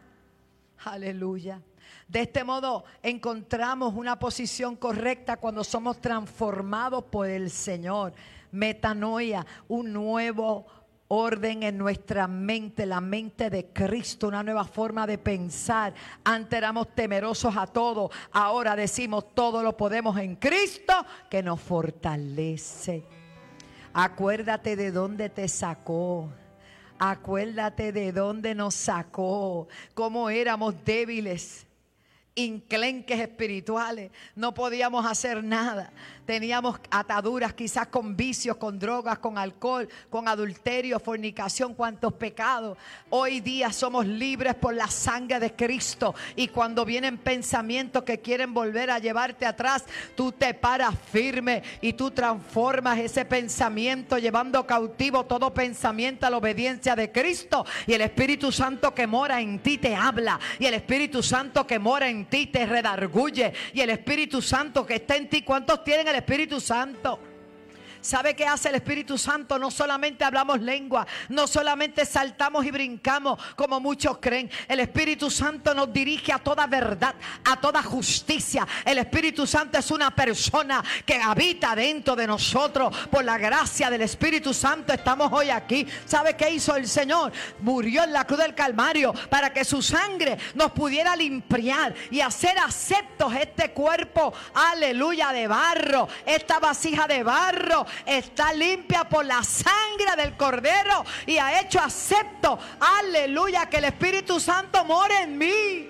Aleluya. De este modo encontramos una posición correcta cuando somos transformados por el Señor. Metanoia, un nuevo orden en nuestra mente, la mente de Cristo, una nueva forma de pensar. Antes éramos temerosos a todo, ahora decimos todo lo podemos en Cristo que nos fortalece. Acuérdate de dónde te sacó. Acuérdate de dónde nos sacó, cómo éramos débiles, enclenques espirituales, no podíamos hacer nada. Teníamos ataduras quizás con vicios, con drogas, con alcohol, con adulterio, fornicación, cuantos pecados. Hoy día somos libres por la sangre de Cristo, y cuando vienen pensamientos que quieren volver a llevarte atrás, tú te paras firme y tú transformas ese pensamiento, llevando cautivo todo pensamiento a la obediencia de Cristo, y el Espíritu Santo que mora en ti te habla, y el Espíritu Santo que mora en ti te redarguye, y el Espíritu Santo que está en ti. ¿Cuántos tienen el Espíritu Santo? ¿Sabe qué hace el Espíritu Santo? No solamente hablamos lengua, no solamente saltamos y brincamos como muchos creen. El Espíritu Santo nos dirige a toda verdad, a toda justicia. El Espíritu Santo es una persona que habita dentro de nosotros. Por la gracia del Espíritu Santo estamos hoy aquí. ¿Sabe qué hizo el Señor? Murió en la cruz del Calvario para que su sangre nos pudiera limpiar y hacer aceptos este cuerpo, aleluya, de barro. Esta vasija de barro está limpia por la sangre del Cordero y ha hecho acepto, aleluya, que el Espíritu Santo mora en mí.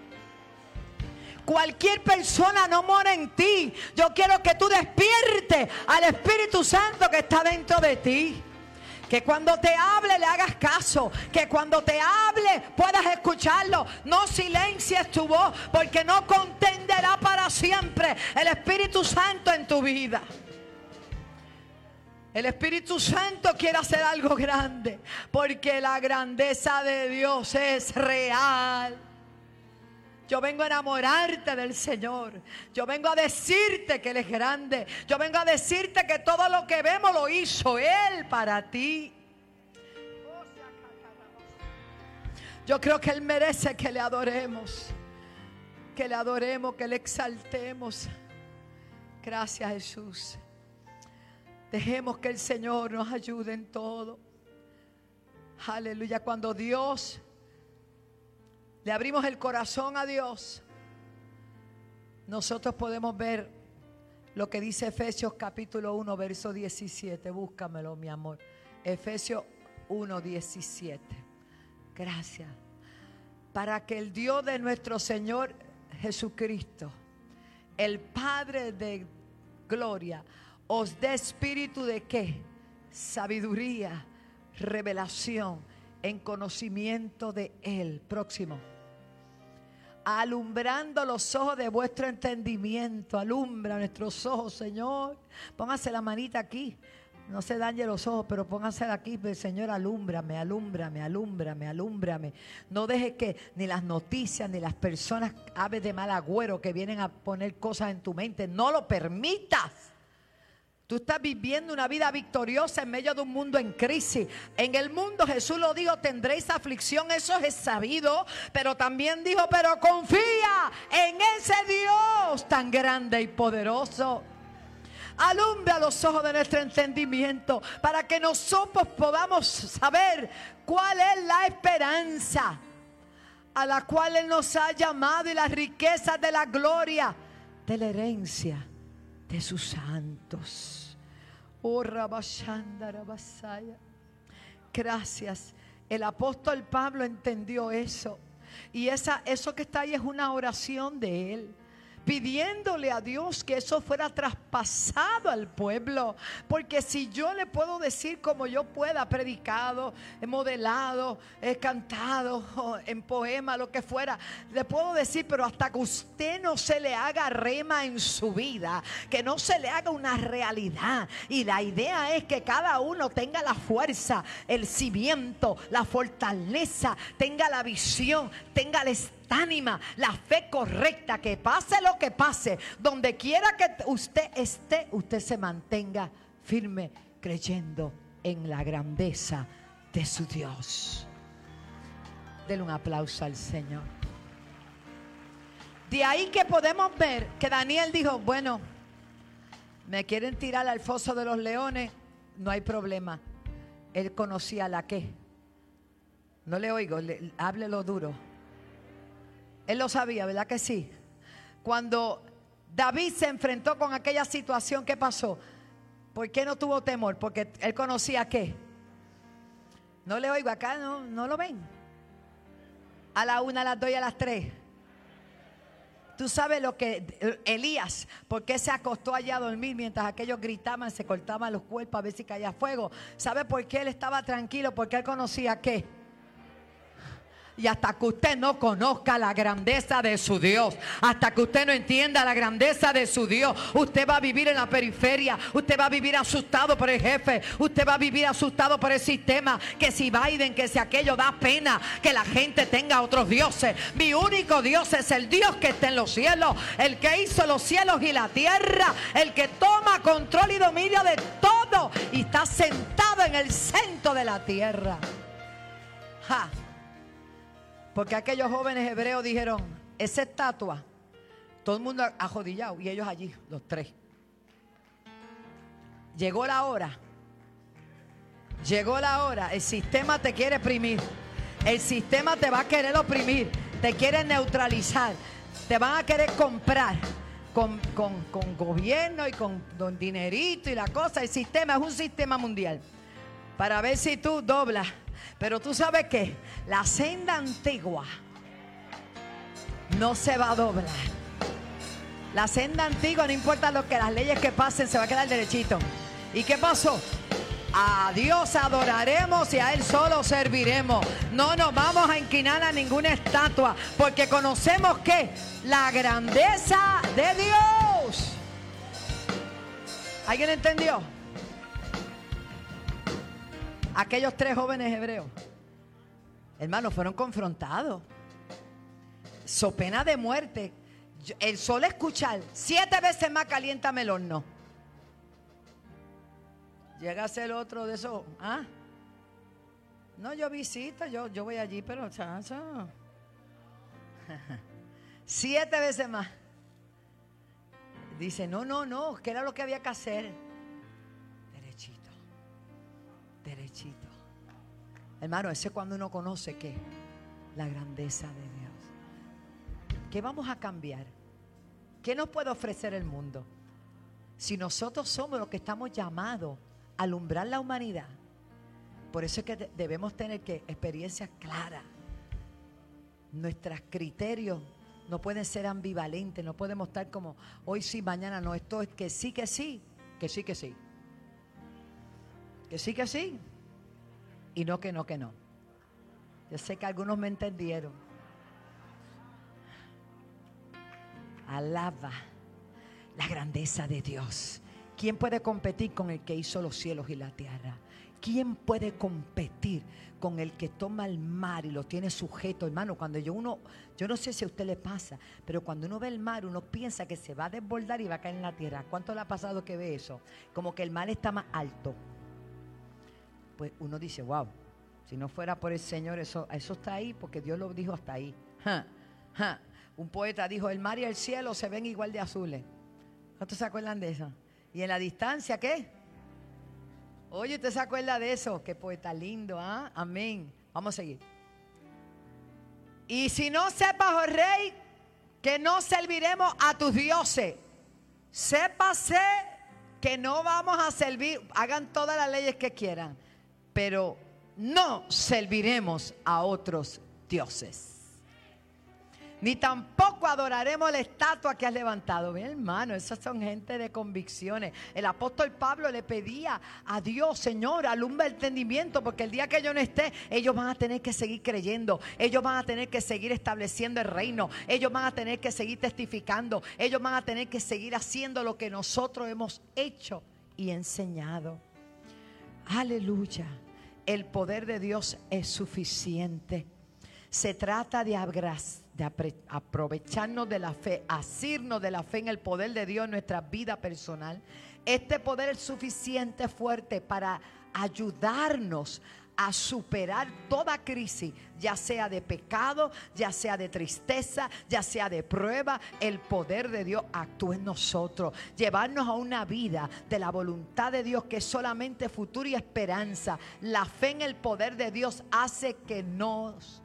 Cualquier persona no mora en ti. Yo quiero que tú despiertes al Espíritu Santo que está dentro de ti. Que cuando te hable le hagas caso, que cuando te hable puedas escucharlo. No silencies tu voz, porque no contenderá para siempre el Espíritu Santo en tu vida. El Espíritu Santo quiere hacer algo grande, porque la grandeza de Dios es real. Yo vengo a enamorarte del Señor. Yo vengo a decirte que Él es grande. Yo vengo a decirte que todo lo que vemos lo hizo Él para ti. Yo creo que Él merece que le adoremos. Que le adoremos, que le exaltemos. Gracias, Jesús. Dejemos que el Señor nos ayude en todo. Aleluya. Cuando Dios le abrimos el corazón a Dios, nosotros podemos ver lo que dice Efesios capítulo 1, verso 17. Búscamelo, mi amor. Efesios 1, 17. Gracias. Para que el Dios de nuestro Señor Jesucristo, el Padre de gloria, os dé espíritu de ¿qué? Sabiduría, revelación, en conocimiento de Él. Próximo. Alumbrando los ojos de vuestro entendimiento. Alumbra nuestros ojos, Señor. Póngase la manita aquí. No se dañe los ojos, pero póngase aquí. Señor, alúmbrame, alúmbrame, alúmbrame, alúmbrame. No dejes que ni las noticias ni las personas aves de mal agüero que vienen a poner cosas en tu mente, no lo permitas. Tú estás viviendo una vida victoriosa en medio de un mundo en crisis. En el mundo, Jesús lo dijo, tendréis aflicción, eso es sabido. Pero también dijo, pero confía en ese Dios tan grande y poderoso. Alumbra los ojos de nuestro entendimiento para que nosotros podamos saber cuál es la esperanza a la cual Él nos ha llamado y las riquezas de la gloria de la herencia de sus santos. Oh, gracias. El apóstol Pablo entendió eso. Y eso que está ahí es una oración de él. pidiéndole a Dios que eso fuera traspasado al pueblo. Porque si yo le puedo decir como yo pueda, predicado, he modelado, he cantado en poema, lo que fuera, le puedo decir, pero hasta que usted no se le haga rema en su vida, que no se le haga una realidad. Y la idea es que cada uno tenga la fuerza, el cimiento, la fortaleza, tenga la visión, tenga el ánima, la fe correcta, que pase lo que pase, donde quiera que usted esté, usted se mantenga firme creyendo en la grandeza de su Dios. Denle un aplauso al Señor. De ahí que podemos ver que Daniel dijo, bueno, me quieren tirar al foso de los leones, no hay problema. Él conocía la qué. No le oigo, háblelo duro. Él lo sabía, ¿verdad que sí? Cuando David se enfrentó con aquella situación, ¿qué pasó? ¿Por qué no tuvo temor? Porque él conocía ¿qué? No le oigo acá, no lo ven. A la 1, a las 2 y a las 3. Tú sabes lo que Elías, ¿por qué se acostó allá a dormir mientras aquellos gritaban, se cortaban los cuerpos a ver si caía fuego? ¿Sabe por qué él estaba tranquilo? Porque él conocía ¿qué? Y hasta que usted no conozca la grandeza de su Dios, hasta que usted no entienda la grandeza de su Dios, usted va a vivir en la periferia, usted va a vivir asustado por el jefe, usted va a vivir asustado por el sistema, que si Biden, que si aquello, da pena que la gente tenga otros dioses. Mi único Dios es el Dios que está en los cielos, el que hizo los cielos y la tierra, el que toma control y dominio de todo y está sentado en el centro de la tierra. ¡Ja! Porque aquellos jóvenes hebreos dijeron, esa estatua, todo el mundo ajodillado y ellos allí, los tres. Llegó la hora, el sistema te quiere oprimir, el sistema te va a querer oprimir, te quiere neutralizar, te van a querer comprar con gobierno y con dinerito y la cosa. El sistema es un sistema mundial para ver si tú doblas. Pero tú sabes que la senda antigua no se va a doblar. La senda antigua, no importa lo que las leyes que pasen, se va a quedar derechito. ¿Y qué pasó? A Dios adoraremos y a Él solo serviremos. No nos vamos a inclinar a ninguna estatua, porque conocemos que la grandeza de Dios. ¿Alguien entendió? Aquellos tres jóvenes hebreos, hermanos, fueron confrontados, so pena de muerte. El solo escuchar 7 veces más caliéntame el horno. Llega a ser otro de esos. No, yo visito, yo voy allí, pero chacho. 7 veces más. Dice, no, ¿qué era lo que había que hacer? Derechito. Hermano, ese es cuando uno conoce que la grandeza de Dios. ¿Qué vamos a cambiar? ¿Qué nos puede ofrecer el mundo? Si nosotros somos los que estamos llamados a alumbrar la humanidad. Por eso es que debemos tener experiencias claras. Nuestros criterios no pueden ser ambivalentes. No podemos estar como hoy sí, mañana no. Esto es que sí, que sí, que sí, que sí. Que sí, que sí. Y no, que no, que no. Yo sé que algunos me entendieron. Alaba la grandeza de Dios. ¿Quién puede competir con el que hizo los cielos y la tierra? ¿Quién puede competir con el que toma el mar y lo tiene sujeto? Hermano, cuando yo no sé si a usted le pasa, pero cuando uno ve el mar, uno piensa que se va a desbordar y va a caer en la tierra. ¿Cuánto le ha pasado que ve eso? Como que el mar está más alto. Pues uno dice, wow, si no fuera por el Señor, eso está ahí, porque Dios lo dijo hasta ahí. Un poeta dijo, el mar y el cielo se ven igual de azules. ¿Cuántos se acuerdan de eso? Y en la distancia, ¿qué? Oye, ¿usted se acuerda de eso? Qué poeta lindo, ¿ah? Amén. Vamos a seguir. Y si no sepas, oh rey, que no serviremos a tus dioses. Sépase que no vamos a servir, hagan todas las leyes que quieran, pero no serviremos a otros dioses. Ni tampoco adoraremos la estatua que has levantado. Bien, hermano, esas son gente de convicciones. El apóstol Pablo le pedía a Dios: Señor, alumbra el entendimiento, porque el día que yo no esté, ellos van a tener que seguir creyendo, ellos van a tener que seguir estableciendo el reino, ellos van a tener que seguir testificando, ellos van a tener que seguir haciendo lo que nosotros hemos hecho y enseñado. Aleluya. El poder de Dios es suficiente. Se trata de aprovecharnos de la fe, asirnos de la fe en el poder de Dios en nuestra vida personal. Este poder es suficiente, fuerte, para ayudarnos a superar toda crisis, ya sea de pecado, ya sea de tristeza, ya sea de prueba. El poder de Dios actúa en nosotros, llevarnos a una vida de la voluntad de Dios, que es solamente futuro y esperanza. La fe en el poder de Dios hace que nos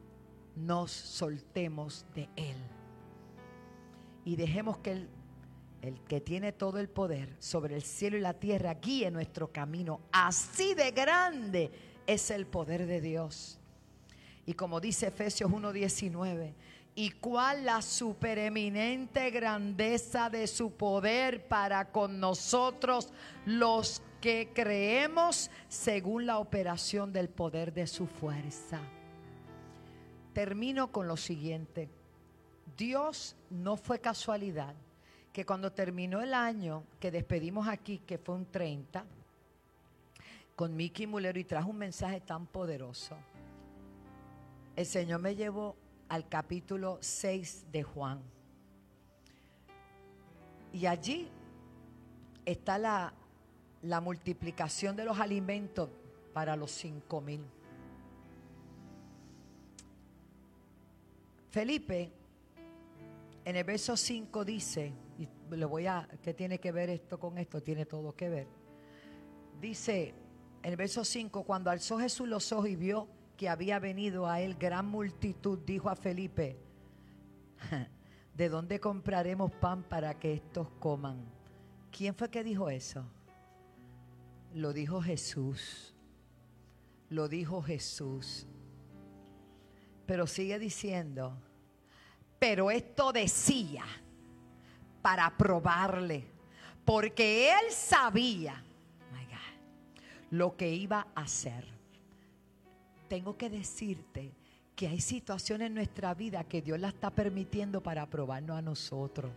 soltemos de Él y dejemos que el que tiene todo el poder sobre el cielo y la tierra guíe nuestro camino. Así de grande es el poder de Dios. Y como dice Efesios 1:19, y cuál la supereminente grandeza de su poder para con nosotros los que creemos, según la operación del poder de su fuerza. Termino con lo siguiente. Dios, no fue casualidad que cuando terminó el año que despedimos aquí, que fue un 30, con Mickey Mulero, y trajo un mensaje tan poderoso, el Señor me llevó al capítulo 6 de Juan. Y allí está la multiplicación de los alimentos para los 5,000. Felipe, en el verso 5 dice, y ¿qué tiene que ver esto con esto? Tiene todo que ver. Dice en el verso 5, cuando alzó Jesús los ojos y vio que había venido a él gran multitud, dijo a Felipe: ¿de dónde compraremos pan para que estos coman? ¿Quién fue que dijo eso? Lo dijo Jesús. Lo dijo Jesús. Pero sigue diciendo, pero esto decía para probarle, porque él sabía, my God, lo que iba a hacer. Tengo que decirte que hay situaciones en nuestra vida que Dios la está permitiendo para probarnos a nosotros.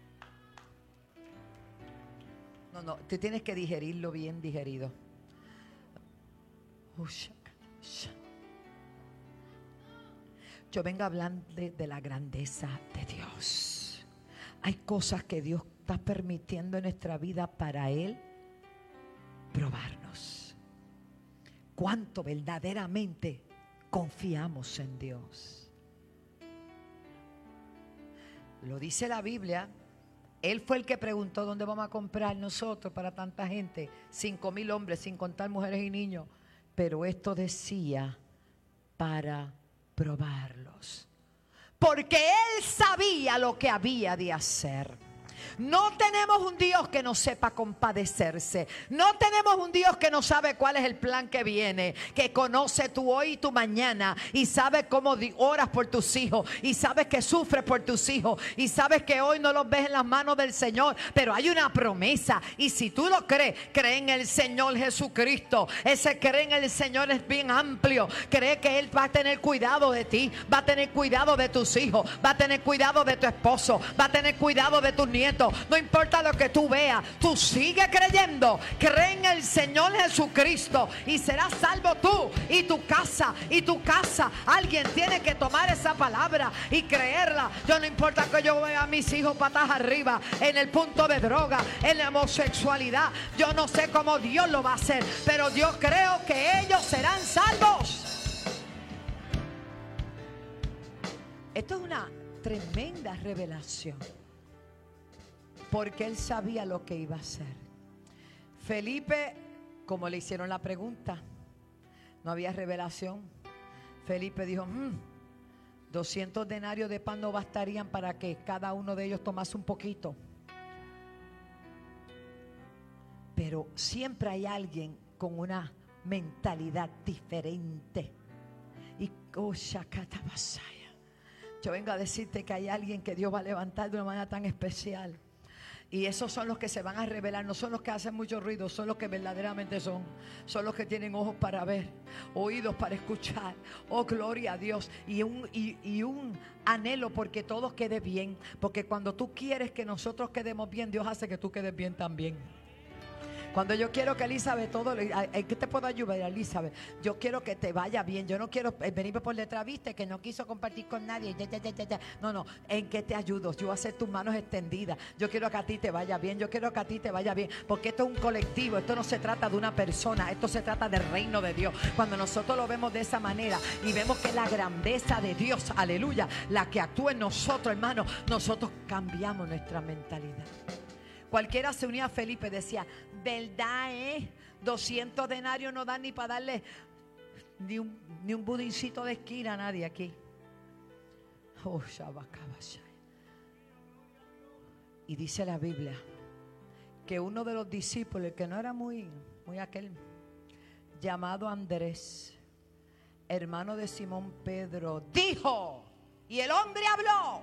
No, tú tienes que digerirlo bien digerido. Yo vengo a hablar de la grandeza de Dios. Hay cosas que Dios está permitiendo en nuestra vida para Él probarnos. ¿Cuánto verdaderamente confiamos en Dios? Lo dice la Biblia. Él fue el que preguntó dónde vamos a comprar nosotros para tanta gente. 5,000 hombres, sin contar mujeres y niños. Pero esto decía para probarlos, porque Él sabía lo que había de hacer. No tenemos un Dios que no sepa compadecerse. No tenemos un Dios que no sabe cuál es el plan que viene, que conoce tu hoy y tu mañana, y sabe cómo oras por tus hijos, y sabes que sufres por tus hijos, y sabes que hoy no los ves en las manos del Señor, pero hay una promesa. Y si tú lo crees, cree en el Señor Jesucristo. Ese cree en el Señor es bien amplio. Cree que Él va a tener cuidado de ti, va a tener cuidado de tus hijos, va a tener cuidado de tu esposo, va a tener cuidado de tus nietos. No importa lo que tú veas, tú sigue creyendo. Cree en el Señor Jesucristo y serás salvo tú y tu casa y tu casa. Alguien tiene que tomar esa palabra y creerla. Yo no importa que yo vea a mis hijos patas arriba en el punto de droga, en la homosexualidad. Yo no sé cómo Dios lo va a hacer, pero yo creo que ellos serán salvos. Esto es una tremenda revelación, porque Él sabía lo que iba a hacer. Felipe, como le hicieron la pregunta, no había revelación. Felipe dijo, 200 denarios de pan no bastarían para que cada uno de ellos tomase un poquito. Pero siempre hay alguien con una mentalidad diferente. Y Yo vengo a decirte que hay alguien que Dios va a levantar de una manera tan especial. Y esos son los que se van a revelar, no son los que hacen mucho ruido, son los que verdaderamente son los que tienen ojos para ver, oídos para escuchar. Oh, gloria a Dios. Y un anhelo porque todo quede bien, porque cuando tú quieres que nosotros quedemos bien, Dios hace que tú quedes bien también. Cuando yo quiero que Elizabeth ¿en qué te puedo ayudar, Elizabeth? Yo quiero que te vaya bien. Yo no quiero venirme por detrás, viste, que no quiso compartir con nadie. Ya. No. ¿En qué te ayudo? Yo voy a hacer tus manos extendidas. Yo quiero que a ti te vaya bien. Yo quiero que a ti te vaya bien. Porque esto es un colectivo. Esto no se trata de una persona. Esto se trata del reino de Dios. Cuando nosotros lo vemos de esa manera y vemos que la grandeza de Dios, aleluya, la que actúa en nosotros, hermano, nosotros cambiamos nuestra mentalidad. Cualquiera se unía a Felipe, decía, ¿verdad, 200 denarios no dan ni para darle ni un budincito de esquina a nadie aquí? Oh, y dice la Biblia que uno de los discípulos, el que no era muy aquel, llamado Andrés, hermano de Simón Pedro, dijo, y el hombre habló.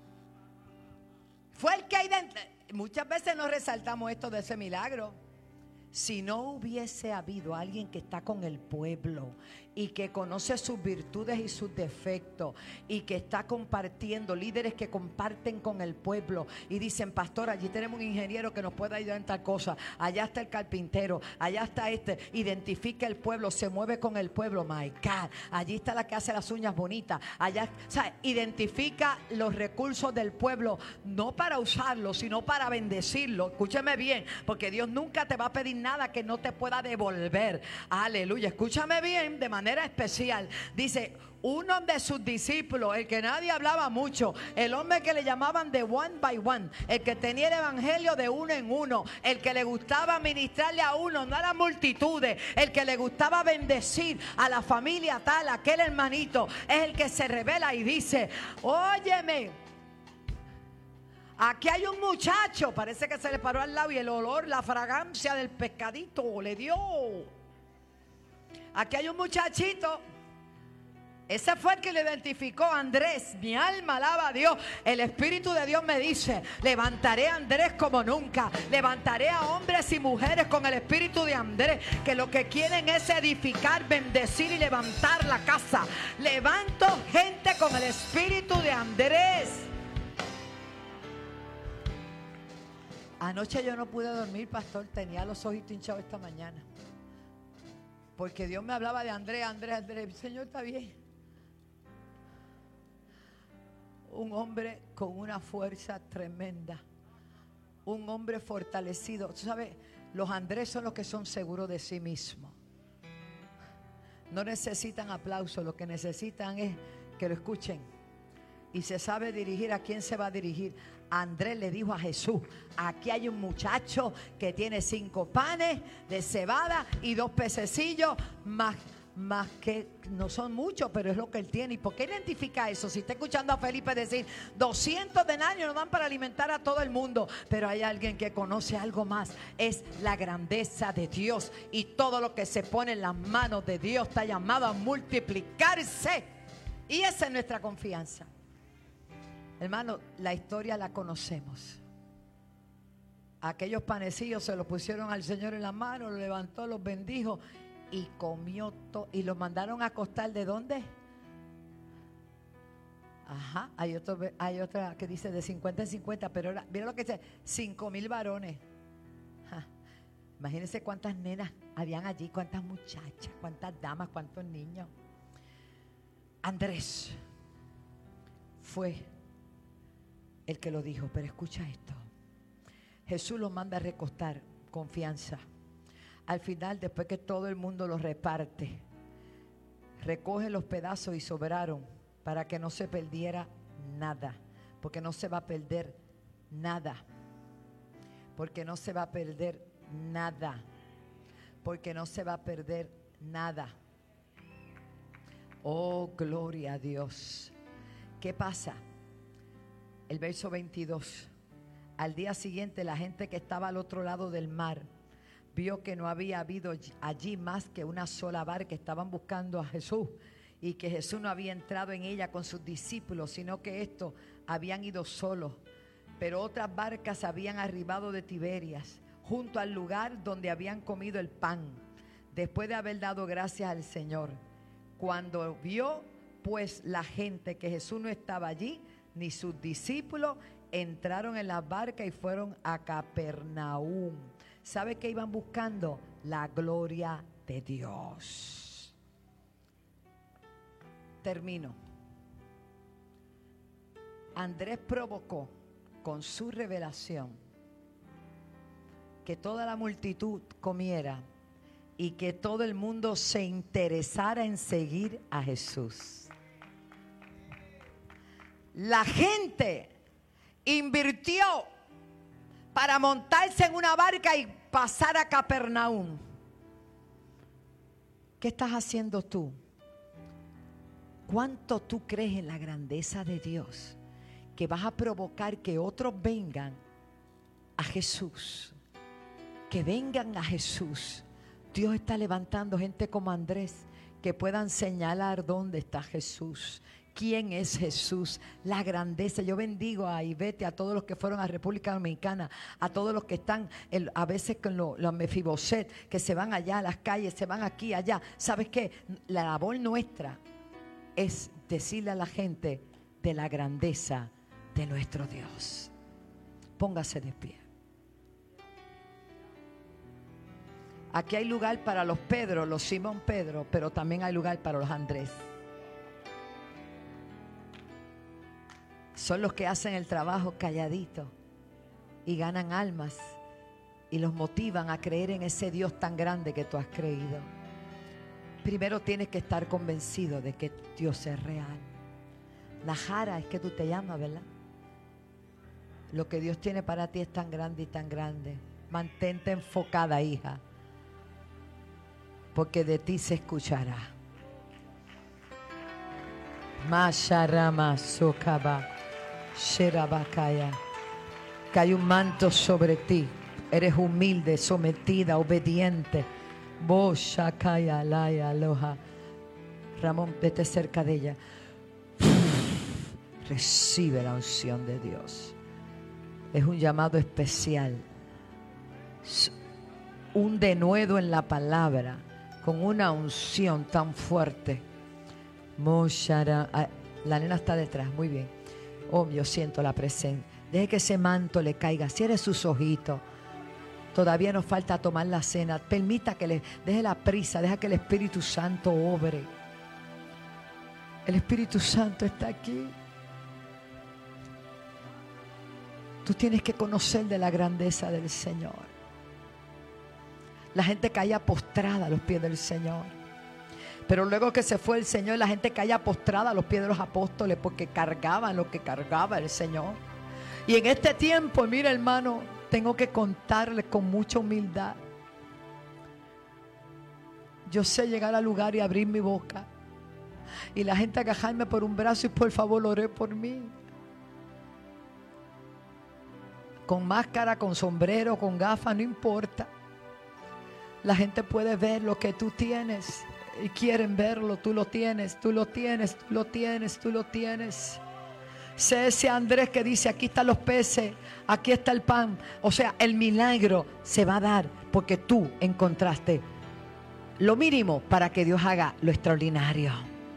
Fue el que muchas veces no resaltamos esto de ese milagro. Si no hubiese habido alguien que está con el pueblo y que conoce sus virtudes y sus defectos y que está compartiendo, líderes que comparten con el pueblo y dicen, pastor, allí tenemos un ingeniero que nos puede ayudar en tal cosa, allá está el carpintero, allá está identifica el pueblo, se mueve con el pueblo, my God, allí está la que hace las uñas bonitas, allá, o sea, identifica los recursos del pueblo, no para usarlos, sino para bendecirlo. Escúchame bien, porque Dios nunca te va a pedir nada que no te pueda devolver. Aleluya, escúchame bien, de manera especial. Dice, uno de sus discípulos, el que nadie hablaba mucho, el hombre que le llamaban de one by one, el que tenía el evangelio de uno en uno, el que le gustaba ministrarle a uno, no a las multitudes, el que le gustaba bendecir a la familia tal, aquel hermanito, es el que se revela y dice, óyeme, aquí hay un muchacho, parece que se le paró al lado y el olor, la fragancia del pescadito le dio. Aquí hay un muchachito. Ese fue el que le identificó a Andrés. Mi alma alaba a Dios. El Espíritu de Dios me dice, levantaré a Andrés como nunca. Levantaré a hombres y mujeres con el Espíritu de Andrés, que lo que quieren es edificar, bendecir y levantar la casa. Levanto gente con el Espíritu de Andrés. Anoche yo no pude dormir, pastor. Tenía los ojitos hinchados esta mañana. Porque Dios me hablaba de Andrés. Señor, está bien. Un hombre con una fuerza tremenda. Un hombre fortalecido. Tú sabes, los Andrés son los que son seguros de sí mismos. No necesitan aplauso. Lo que necesitan es que lo escuchen. Y se sabe dirigir. ¿A quién se va a dirigir? Andrés le dijo a Jesús, aquí hay un muchacho que tiene 5 panes de cebada y 2 pececillos, más que no son muchos, pero es lo que él tiene. ¿Y por qué identifica eso? Si está escuchando a Felipe decir 200 denarios no dan para alimentar a todo el mundo, pero hay alguien que conoce algo más, es la grandeza de Dios, y todo lo que se pone en las manos de Dios está llamado a multiplicarse, y esa es nuestra confianza. Hermano, la historia la conocemos. Aquellos panecillos se los pusieron al Señor en la mano, los levantó, los bendijo y comió todo. Y los mandaron a acostar, ¿de dónde? Ajá, hay otra que dice de 50 en 50, pero ahora, mira lo que dice, 5,000 varones. Ajá. Imagínense cuántas nenas habían allí, cuántas muchachas, cuántas damas, cuántos niños. Andrés fue el que lo dijo, pero escucha esto. Jesús los manda a recostar, confianza. Al final, después que todo el mundo los reparte, recoge los pedazos y sobraron para que no se perdiera nada, porque no se va a perder nada, porque no se va a perder nada, porque no se va a perder nada. Oh, gloria a Dios. ¿Qué pasa? El verso 22. Al día siguiente, la gente que estaba al otro lado del mar vio que no había habido allí más que una sola barca. Estaban buscando a Jesús y que Jesús no había entrado en ella con sus discípulos, sino que estos habían ido solos. Pero otras barcas habían arribado de Tiberias, junto al lugar donde habían comido el pan, después de haber dado gracias al Señor. Cuando vio pues la gente que Jesús no estaba allí, ni sus discípulos, entraron en las barcas y fueron a Capernaum. ¿Sabe qué iban buscando? La gloria de Dios. Termino. Andrés provocó con su revelación que toda la multitud comiera y que todo el mundo se interesara en seguir a Jesús. La gente invirtió para montarse en una barca y pasar a Capernaum. ¿Qué estás haciendo tú? ¿Cuánto tú crees en la grandeza de Dios que vas a provocar que otros vengan a Jesús? Que vengan a Jesús. Dios está levantando gente como Andrés que puedan señalar dónde está Jesús. ¿Quién es Jesús? La grandeza. Yo bendigo a Ivete, a todos los que fueron a República Dominicana, a todos los que están a veces con los Mefiboset, que se van allá a las calles, se van aquí, allá. ¿Sabes qué? La labor nuestra es decirle a la gente de la grandeza de nuestro Dios. Póngase de pie. Aquí hay lugar para los Pedro, los Simón Pedro, pero también hay lugar para los Andrés. Son los que hacen el trabajo calladito y ganan almas y los motivan a creer en ese Dios tan grande que tú has creído. Primero tienes que estar convencido de que Dios es real. Najara es que tú te llamas, ¿verdad? Lo que Dios tiene para ti es tan grande y tan grande. Mantente enfocada, hija, porque de ti se escuchará. Masharama Sokaba Sherabakaya. Cae un manto sobre ti. Eres humilde, sometida, obediente. Boshakaya Laya Aloha. Ramón, vete cerca de ella. Recibe la unción de Dios. Es un llamado especial. Un denuedo en la palabra, con una unción tan fuerte. La nena está detrás, muy bien. Oh, yo siento la presencia. Deje que ese manto le caiga. Cierre sus ojitos. Todavía nos falta tomar la cena. Permita que le deje la prisa. Deja que el Espíritu Santo obre. El Espíritu Santo está aquí. Tú tienes que conocer de la grandeza del Señor. La gente caía postrada a los pies del Señor. Pero luego que se fue el Señor, la gente caía postrada a los pies de los apóstoles porque cargaban lo que cargaba el Señor. Y en este tiempo, mira, hermano, tengo que contarle con mucha humildad. Yo sé llegar al lugar y abrir mi boca. Y la gente agajarme por un brazo y por favor oré por mí. Con máscara, con sombrero, con gafas, no importa. La gente puede ver lo que tú tienes y quieren verlo. Tú lo tienes, tú lo tienes, tú lo tienes, tú lo tienes. Sé ese Andrés que dice: aquí están los peces, aquí está el pan. O sea, el milagro se va a dar porque tú encontraste lo mínimo para que Dios haga lo extraordinario.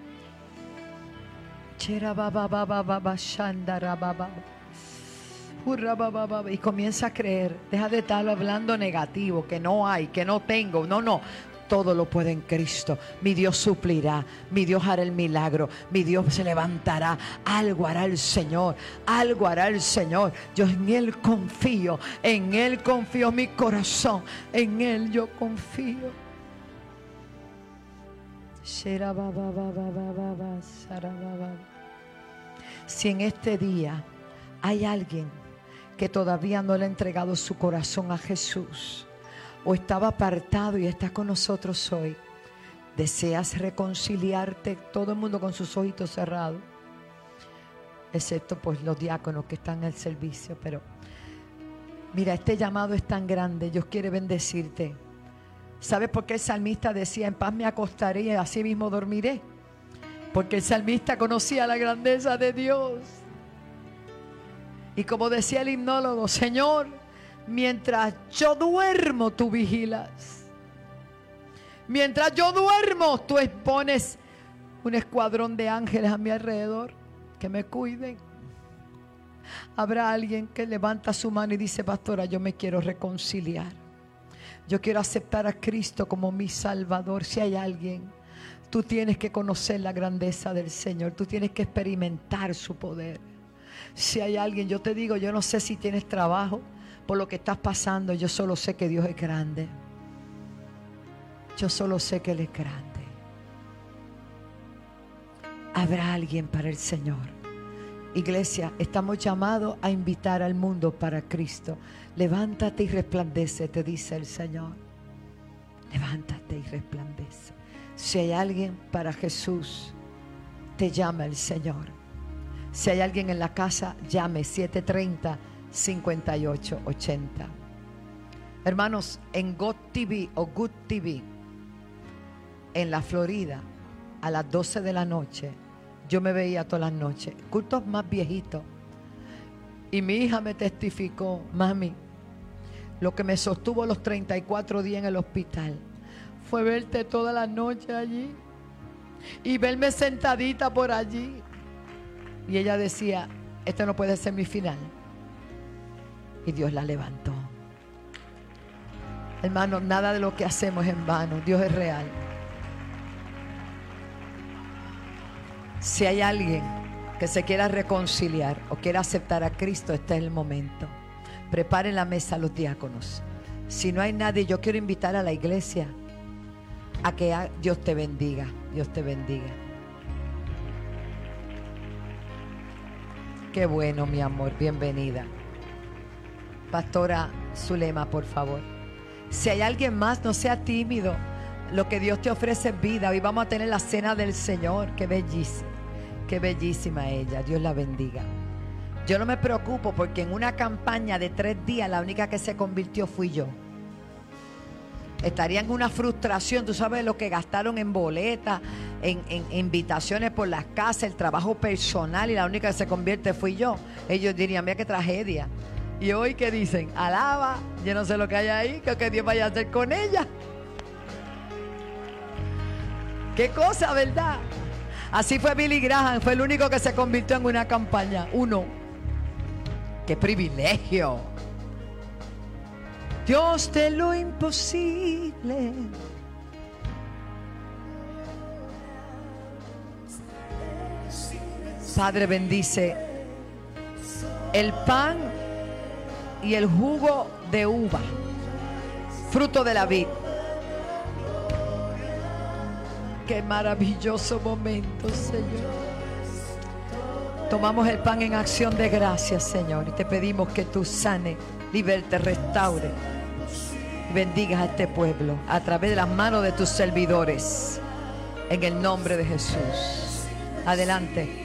Y comienza a creer. Deja de estar hablando negativo, que no hay, que no tengo. No, todo lo puede en Cristo. Mi Dios suplirá, mi Dios hará el milagro, mi Dios se levantará. Algo hará el Señor, algo hará el Señor. Yo en Él confío mi corazón, en Él yo confío. Si en este día hay alguien que todavía no le ha entregado su corazón a Jesús, o estaba apartado y está con nosotros hoy, deseas reconciliarte, todo el mundo con sus ojitos cerrados, excepto pues los diáconos que están en el servicio. Pero mira, este llamado es tan grande. Dios quiere bendecirte. ¿Sabes por qué el salmista decía: en paz me acostaré y así mismo dormiré? Porque el salmista conocía la grandeza de Dios. Y como decía el himnólogo, Señor, mientras yo duermo, tú vigilas. Mientras yo duermo, tú expones un escuadrón de ángeles a mi alrededor que me cuiden. Habrá alguien que levanta su mano y dice: pastora, yo me quiero reconciliar. Yo quiero aceptar a Cristo como mi Salvador. Si hay alguien, tú tienes que conocer la grandeza del Señor. Tú tienes que experimentar su poder. Si hay alguien, yo te digo, yo no sé si tienes trabajo por lo que estás pasando. Yo solo sé que Dios es grande. Yo solo sé que Él es grande. Habrá alguien para el Señor. Iglesia, estamos llamados a invitar al mundo para Cristo. Levántate y resplandece, te dice el Señor. Levántate y resplandece. Si hay alguien para Jesús, te llama el Señor. Si hay alguien en la casa, llame 730-5880. Hermanos, en God TV o Good TV, en la Florida, a las 12 de la noche, yo me veía todas las noches, cultos más viejitos. Y mi hija me testificó: mami, lo que me sostuvo los 34 días en el hospital fue verte toda la noche allí y verme sentadita por allí. Y ella decía: este no puede ser mi final. Y Dios la levantó. Hermano, nada de lo que hacemos es en vano. Dios es real. Si hay alguien que se quiera reconciliar o quiera aceptar a Cristo, este es el momento. Preparen la mesa a los diáconos. Si no hay nadie, yo quiero invitar a la iglesia a que Dios te bendiga. Dios te bendiga. Qué bueno, mi amor. Bienvenida. Pastora Zulema, por favor. Si hay alguien más, no sea tímido. Lo que Dios te ofrece es vida. Hoy vamos a tener la cena del Señor. Qué bellísima. Qué bellísima ella. Dios la bendiga. Yo no me preocupo porque en una campaña de 3 días la única que se convirtió fui yo. Estaría en una frustración. Tú sabes lo que gastaron en boletas, en invitaciones por las casas, el trabajo personal, y la única que se convierte fui yo. Ellos dirían: mira qué tragedia. Y hoy, ¿qué dicen? Alaba. Yo no sé lo que hay ahí, que Dios vaya a hacer con ella. Qué cosa, ¿verdad? Así fue Billy Graham, fue el único que se convirtió en una campaña. Uno. ¡Qué privilegio! Dios de lo imposible. Padre, bendice el pan y el jugo de uva, fruto de la vid. Qué maravilloso momento, Señor. Tomamos el pan en acción de gracias, Señor, y te pedimos que tú sanes, liberte, restaure y bendigas a este pueblo a través de las manos de tus servidores, en el nombre de Jesús. Adelante.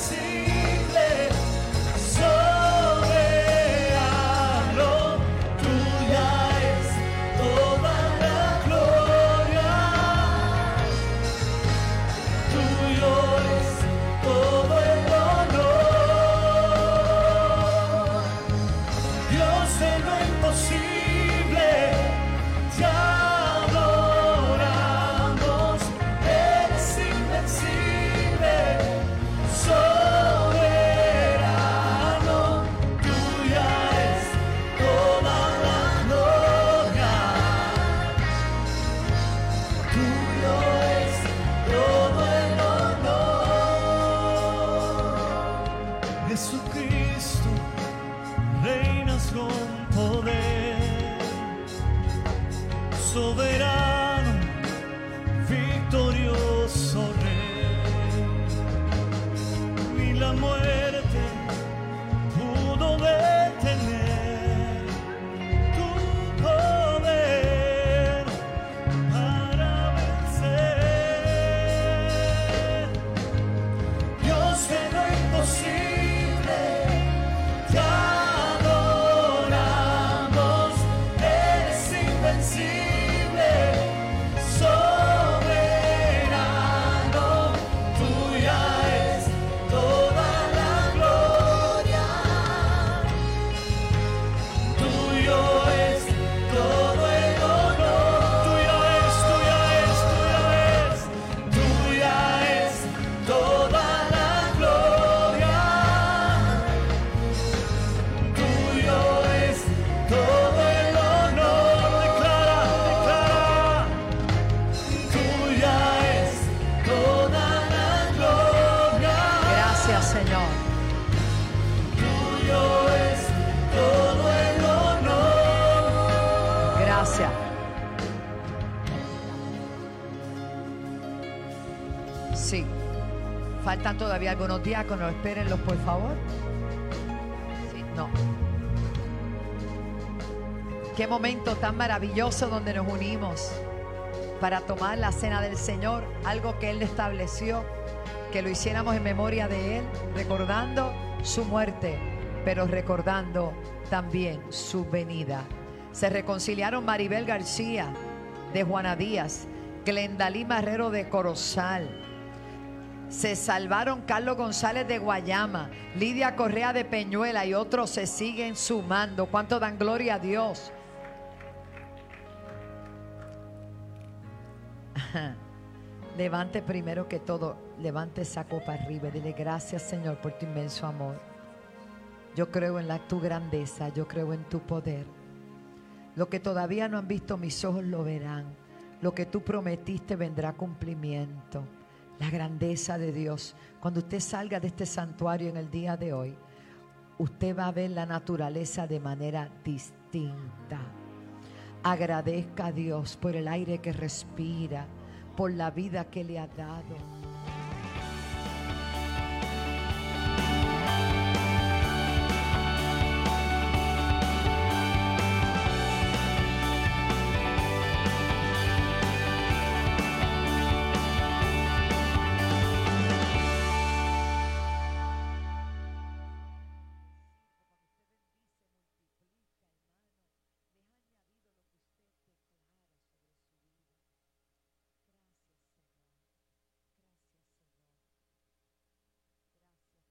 Soberano, Sí. Faltan todavía algunos diáconos. Espérenlos, por favor. Sí, no. Qué momento tan maravilloso donde nos unimos para tomar la cena del Señor, algo que Él estableció, que lo hiciéramos en memoria de Él, recordando su muerte, pero recordando también su venida. Se reconciliaron Maribel García de Juana Díaz, Glendalí Marrero de Corozal. Se salvaron Carlos González de Guayama, Lidia Correa de Peñuela y otros se siguen sumando. ¿Cuánto dan gloria a Dios? Levante primero que todo, levante esa copa arriba y dile gracias, Señor, por tu inmenso amor. Yo creo en tu grandeza, yo creo en tu poder. Lo que todavía no han visto mis ojos lo verán. Lo que tú prometiste vendrá a cumplimiento. La grandeza de Dios. Cuando usted salga de este santuario en el día de hoy, usted va a ver la naturaleza de manera distinta. Agradezca a Dios por el aire que respira, por la vida que le ha dado.